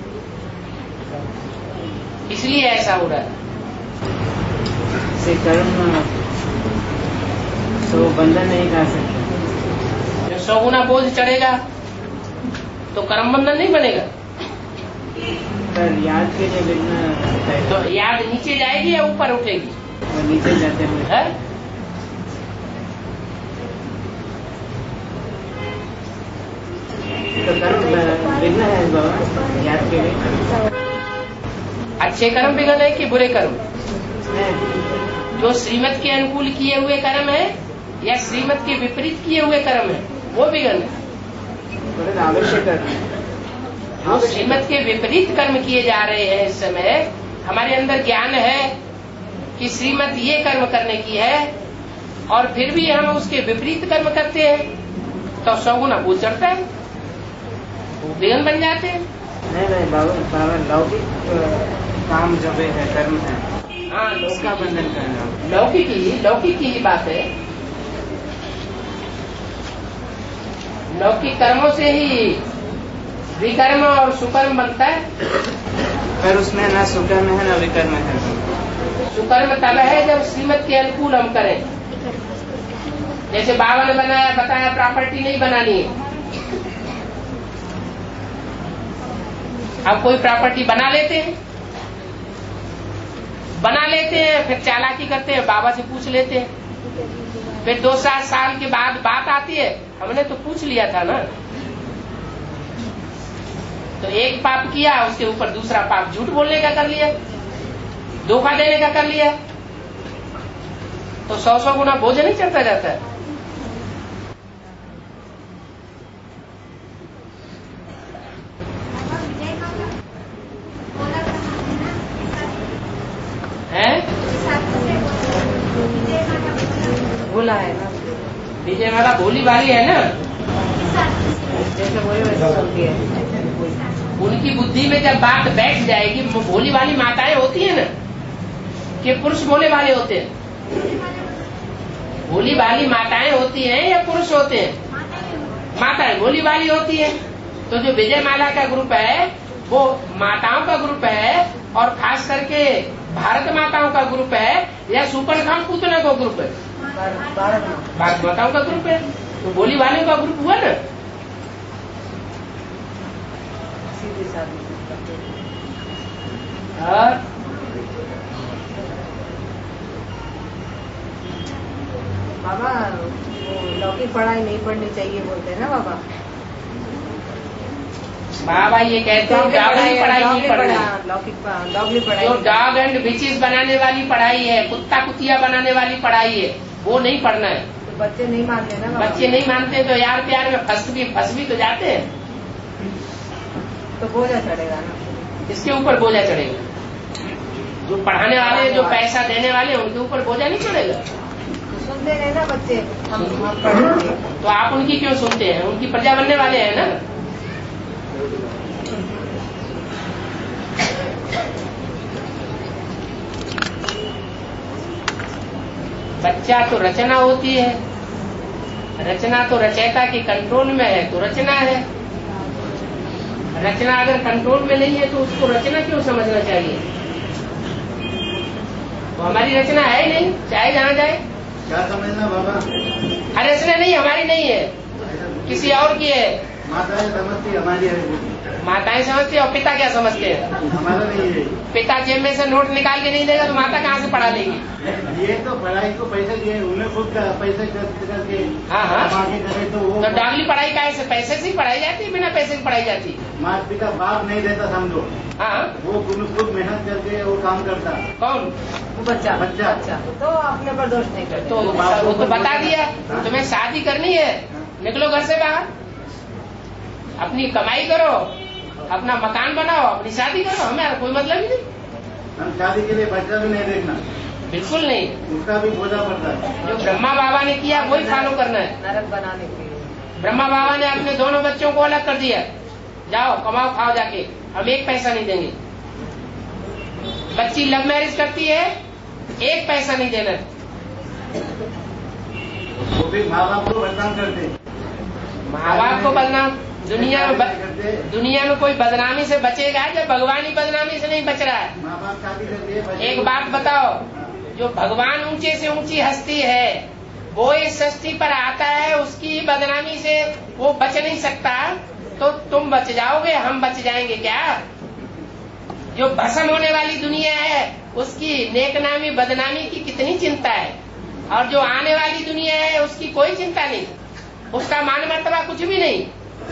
इसलिए ऐसा हो रहा है। कर्म तो बंधन नहीं कर सकते। जब 100 गुना बोझ चढ़ेगा तो कर्म बंधन नहीं बनेगा। पर याद के लिए बिना तो याद नीचे जाएगी या ऊपर उठेगी? वो नीचे जाते हुए है? तो कर्म बिगना है बाबा याद के लिए। अच्छे कर्म बिगड़ है कि बुरे कर्म? जो श्रीमत के अनुकूल किए हुए कर्म है या श्रीमत के विपरीत किए हुए कर्म है, वो बिगड़ है। आवश्यक जो श्रीमत के विपरीत कर्म किए जा रहे हैं इस समय, हमारे अंदर ज्ञान है कि श्रीमत ये कर्म करने की है और फिर भी हम उसके विपरीत कर्म करते हैं तो 100 गुना बोझ चढ़ता है। वो बेगम बन जाते हैं। नहीं बाबा लौकिक काम जो है कर्म है, हाँ, उसका बंधन करना लौकिक की ही बात है। लौकिक कर्मों से ही विकर्म और सुकर्म बनता है। पर उसमें ना सुकर्म है ना विकर्म है। सुकर्म तब है जब श्रीमत के अनुकूल हम करें। जैसे बाबा ने बताया प्रॉपर्टी नहीं बनानी है। अब कोई प्रॉपर्टी बना लेते हैं, फिर चालाकी करते हैं, बाबा से पूछ लेते हैं। फिर 2-7 साल के बाद बात आती है, हमने तो पूछ लिया था ना। तो एक पाप किया, उसके ऊपर दूसरा पाप झूठ बोलने का कर लिया, धोखा देने का कर लिया, तो 100 गुना बोझ नहीं चढ़ता जाता है। बोला है ना, विजय माता भोली भाली है ना, जैसे बोले वैसे सुनती है। उनकी बुद्धि में जब बात बैठ जाएगी, भोली वाली माताएं होती है ना, कि पुरुष भोले वाले होते हैं? भोली वाली माताएं होती हैं या पुरुष होते हैं? माताएं भोली वाली होती है। तो जो विजय माला का ग्रुप है वो माताओं का ग्रुप है, और खास करके भारत माताओं का ग्रुप है, या सुपर्णखाम पूतना का ग्रुप है? भारत माताओं का ग्रुप है। तो भोली वालों का ग्रुप हुआ ना। और बाबा वो लौकिक पढ़ाई नहीं पढ़नी चाहिए बोलते हैं ना बाबा। बाबा ये कहते हैं डॉगली पढ़ाई नहीं पढ़नी। डॉगली पढ़ाई, जो डॉग एंड बिचेस बनाने वाली पढ़ाई है, कुत्ता कुतिया बनाने वाली पढ़ाई है, वो नहीं पढ़ना है। तो बच्चे नहीं मानते ना बाबा। बच्चे नहीं मानते तो यार प्यार में फंस भी तो जाते हैं। तो बोझा चढ़ेगा ना, इसके ऊपर बोझा चढ़ेगा। जो पढ़ाने वाले, जो पैसा देने वाले, उनके ऊपर बोझा नहीं चढ़ेगा। तो सुनते नहीं ना बच्चे, हम पढ़ेंगे। तो आप उनकी क्यों सुनते हैं? उनकी प्रजा बनने वाले हैं ना। बच्चा तो रचना होती है, रचना तो रचयिता के कंट्रोल में है, तो रचना है। रचना अगर कंट्रोल में नहीं है तो उसको रचना क्यों समझना चाहिए? तो हमारी रचना है ही नहीं, चाहे जहाँ जाए। क्या समझना बाबा? हर रचना नहीं, हमारी नहीं है, किसी और की है। माताएं समझती हमारी है। माताएं समझती है, और पिता क्या समझते हैं? हमारा नहीं है। पिता जेब में से नोट निकाल के नहीं देगा तो माता कहाँ से पढ़ा लेगी? ये तो पढ़ाई को पैसे दिए, उन्हें खुद पैसे करके आगे करे तो वो। तो डागली पढ़ाई का ऐसे पैसे से ही पढ़ाई जाती है, बिना पैसे की पढ़ाई जाती? माता पिता बाप नहीं देता समझो। हाँ, वो खुद मेहनत करके वो काम करता। कौन? बच्चा तो अपने पर दोष नहीं करते। तो वो तो बता दिया, तुम्हें शादी करनी है, निकलो घर से बाहर, अपनी कमाई करो, अपना मकान बनाओ, अपनी शादी करो, हमें कोई मतलब ही नहीं। हम शादी के लिए बच्चा भी नहीं देखना, बिल्कुल नहीं। उसका भी बोझा पड़ता है। जो ब्रह्मा बाबा ने किया वही फॉलो करना है। नरक बनाने के लिए ब्रह्मा बाबा ने अपने दोनों बच्चों को अलग कर दिया, जाओ कमाओ खाओ जाके, हम 1 पैसा नहीं देंगे। बच्ची लव मैरिज करती है, 1 पैसा नहीं देना। वो भी माँ बाप को बदनाम करते। माँ बाप को बदनाम, दुनिया में कोई बदनामी से बचेगा जब भगवान ही बदनामी से नहीं बच रहा है। माँ बाप शादी करते। एक बात बताओ, जो भगवान ऊंचे से ऊंची हस्ती है, वो इस सृष्टि पर आता है, उसकी बदनामी से वो बच नहीं सकता, तो तुम बच जाओगे, हम बच जाएंगे क्या? जो भस्म होने वाली दुनिया है उसकी नेकनामी बदनामी की कितनी चिंता है, और जो आने वाली दुनिया है उसकी कोई चिंता नहीं, उसका मान मर्तबा कुछ भी नहीं।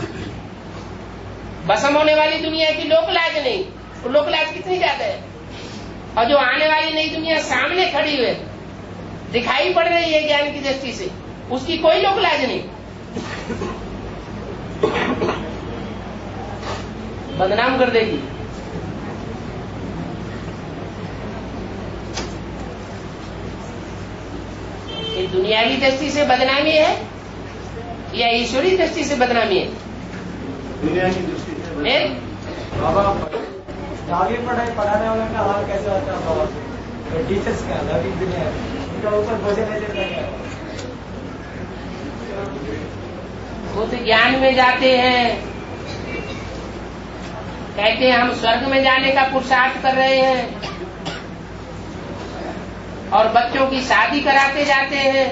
भस्म होने वाली दुनिया की लोकलाज नहीं, तो लोकलाज कितनी ज्यादा है। और जो आने वाली नई दुनिया सामने खड़ी हुई दिखाई पड़ रही है ज्ञान की दृष्टि से, उसकी कोई लोकलाज नहीं, बदनाम कर देगी। ये दुनियावी दृष्टि से बदनामी है या ईश्वरी दृष्टि से बदनामी है? दुनिया की दृष्टि से बाबा आगे पढ़ाई पढ़ाने वालों का हाल कैसे होता है बाबा? तो टीचर्स का लौकिक दुनिया उनका ऊपर बोझ नहीं देता क्या? वो तो ज्ञान में जाते हैं, कहते हैं हम स्वर्ग में जाने का पुरुषार्थ कर रहे हैं, और बच्चों की शादी कराते जाते हैं,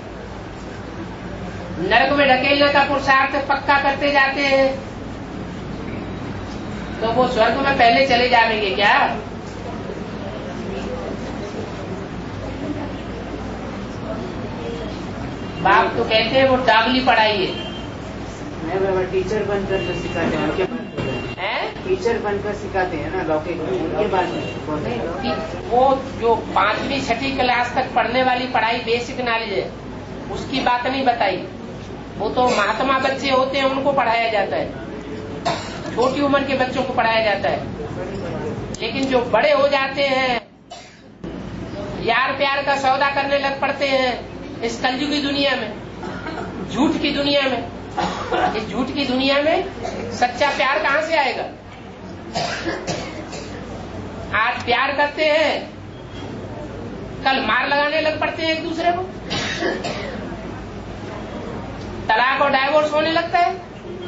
नरक में ढकेलने का पुरुषार्थ पक्का करते जाते हैं। तो वो स्वर्ग में पहले चले जाएंगे क्या? बाप तो कहते हैं वो डागली पढ़ाई है। नहीं बाबा, टीचर बनकर तो सिखाते हैं, उनके बाद टीचर बनकर सिखाते हैं ना लौकिक, उनके बाद वो जो 5वीं 6ठी क्लास तक पढ़ने वाली पढ़ाई बेसिक नॉलेज है, उसकी बात नहीं बताई। वो तो महात्मा बच्चे होते हैं, उनको पढ़ाया जाता है, छोटी उम्र के बच्चों को पढ़ाया जाता है। लेकिन जो बड़े हो जाते हैं, यार प्यार का सौदा करने लग पड़ते हैं इस कलयुग की दुनिया में, झूठ की दुनिया में। इस झूठ की दुनिया में सच्चा प्यार कहाँ से आएगा? आज प्यार करते हैं, कल मार लगाने लग पड़ते हैं एक दूसरे को, तलाक और डाइवोर्स होने लगता है,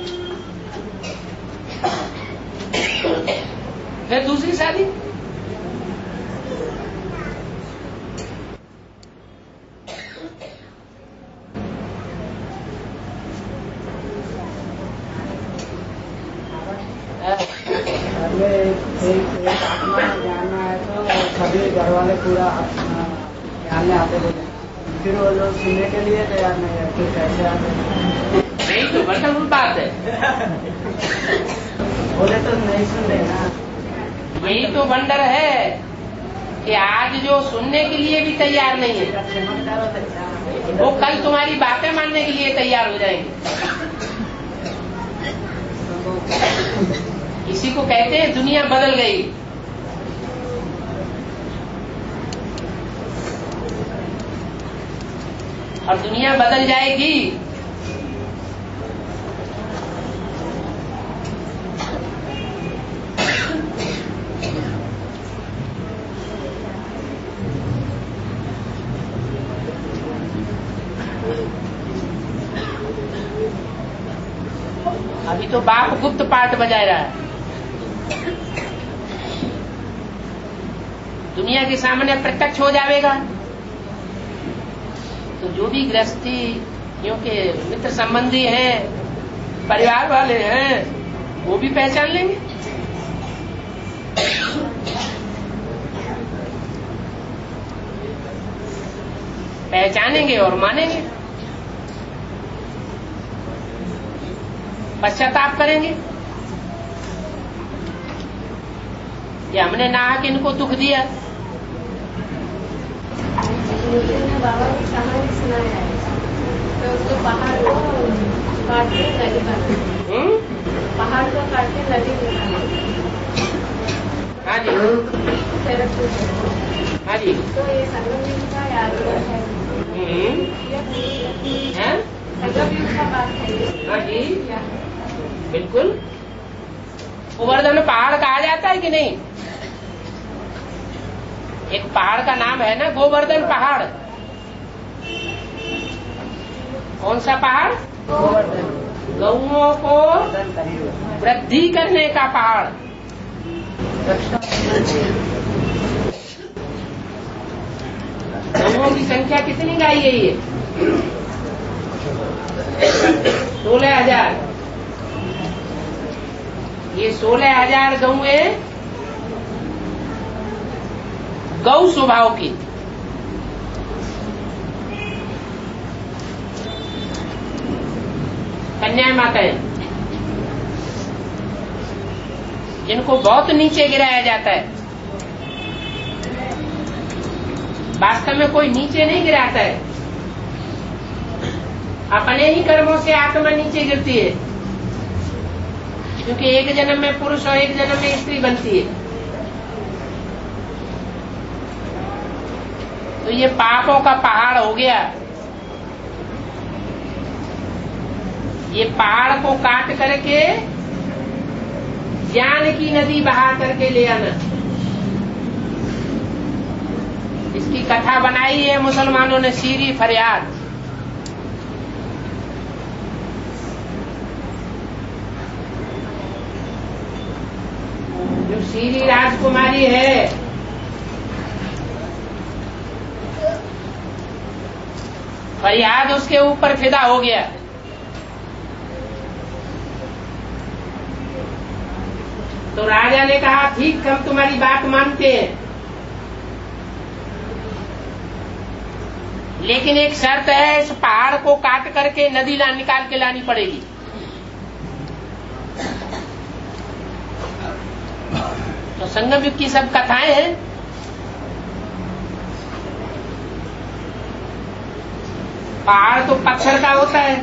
फिर दूसरी शादी। एक आत्मा जानना है तो सभी घर वाले पूरा ध्यान में आते थे, फिर वो लोग सुनने के लिए तैयार नहीं है, फिर कैसे आते? नहीं तो बड़ी बात है, बोले तो नहीं सुन रहे ना। यही तो वंडर है कि आज जो सुनने के लिए भी तैयार नहीं है, वो कल तुम्हारी बातें मानने के लिए तैयार हो जाएंगे। इसी को कहते हैं दुनिया बदल गई। और दुनिया बदल जाएगी अभी तो बाप गुप्त पाठ बजा रहा है, दुनिया के सामने प्रत्यक्ष हो जाएगा तो जो भी गृहस्थी क्योंकि मित्र संबंधी हैं, परिवार वाले हैं, वो भी पहचान लेंगे। पहचानेंगे और मानेंगे, पश्चाताप करेंगे कि हमने नाहक इनको दुख दिया। बाबा की कहानी सुनाया है तो उसको पहाड़ को काट के नदी बना, पहाड़ को काट के नदी बना। हाँ जी, हाँ जी। तो ये संगम का याद है, संगम का बात है। हाँ जी, बिल्कुल। गोवर्धन पहाड़ कहा जाता है कि नहीं? एक पहाड़ का नाम है ना गोवर्धन पहाड़। कौन सा पहाड़? गोवर्धन। गौओं को वृद्धि करने का पहाड़। गौओं की संख्या कितनी गाई है? ये 16,000। ये 16,000 गौएं गौ स्वभाव की, कन्या माताएं, जिनको बहुत नीचे गिराया जाता है। वास्तव में कोई नीचे नहीं गिराता है, अपने ही कर्मों से आत्मा नीचे गिरती है, क्योंकि एक जन्म में पुरुष और एक जन्म में स्त्री बनती है। तो ये पापों का पहाड़ हो गया। ये पहाड़ को काट करके ज्ञान की नदी बहा करके ले आना। इसकी कथा बनाई है मुसलमानों ने, शीरी फरियाद। जो शीरी राजकुमारी है, फरियाद उसके ऊपर फिदा हो गया। तो राजा ने कहा ठीक, हम तुम्हारी बात मानते हैं, लेकिन एक शर्त है, इस पहाड़ को काट करके नदी निकाल के लानी पड़ेगी। तो संगम युग की सब कथाएं हैं। पहाड़ तो पत्थर का होता है,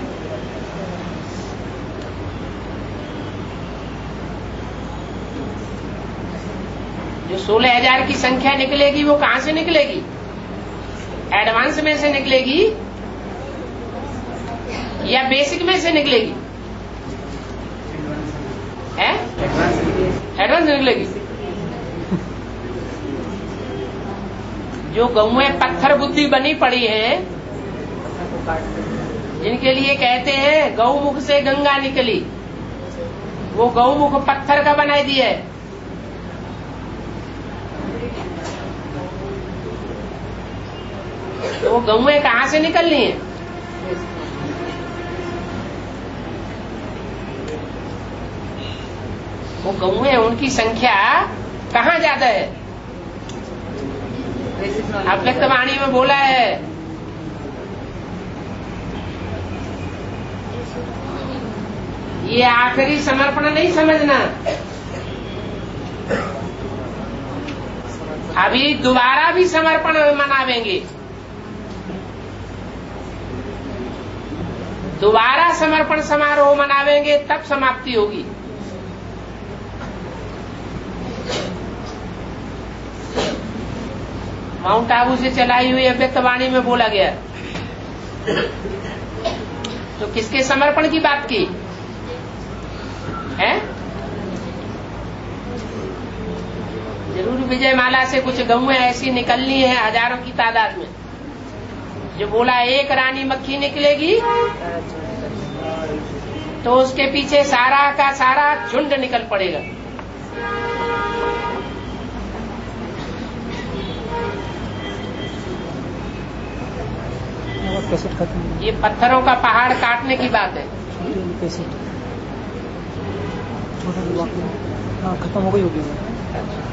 जो 16,000 की संख्या निकलेगी वो कहां से निकलेगी? एडवांस में से निकलेगी या बेसिक में से निकलेगी? है एडवांस निकलेगी। जो गऊ में पत्थर बुद्धि बनी पड़ी है, जिनके लिए कहते हैं गौमुख से गंगा निकली, वो गौमुख पत्थर का बनाई दिया है। तो वो गौएं कहां से निकलनी है? वो गौएं, उनकी संख्या कहां ज्यादा है? अव्यक्त वाणी में बोला है, ये आखिरी समर्पण नहीं समझना, अभी दोबारा भी समर्पण मनावेंगे, दोबारा समर्पण समारोह मनावेंगे, तब समाप्ति होगी। माउंट आबू से चलाई हुई अव्यक्त वाणी में बोला गया। तो किसके समर्पण की बात की है? जरूर विजयमाला से कुछ गौएं ऐसी निकलनी है हजारों की तादाद में, जो बोला एक रानी मक्खी निकलेगी तो उसके पीछे सारा का सारा झुंड निकल पड़ेगा। ये पत्थरों का पहाड़ काटने की बात है। खत्म हो गई होगी।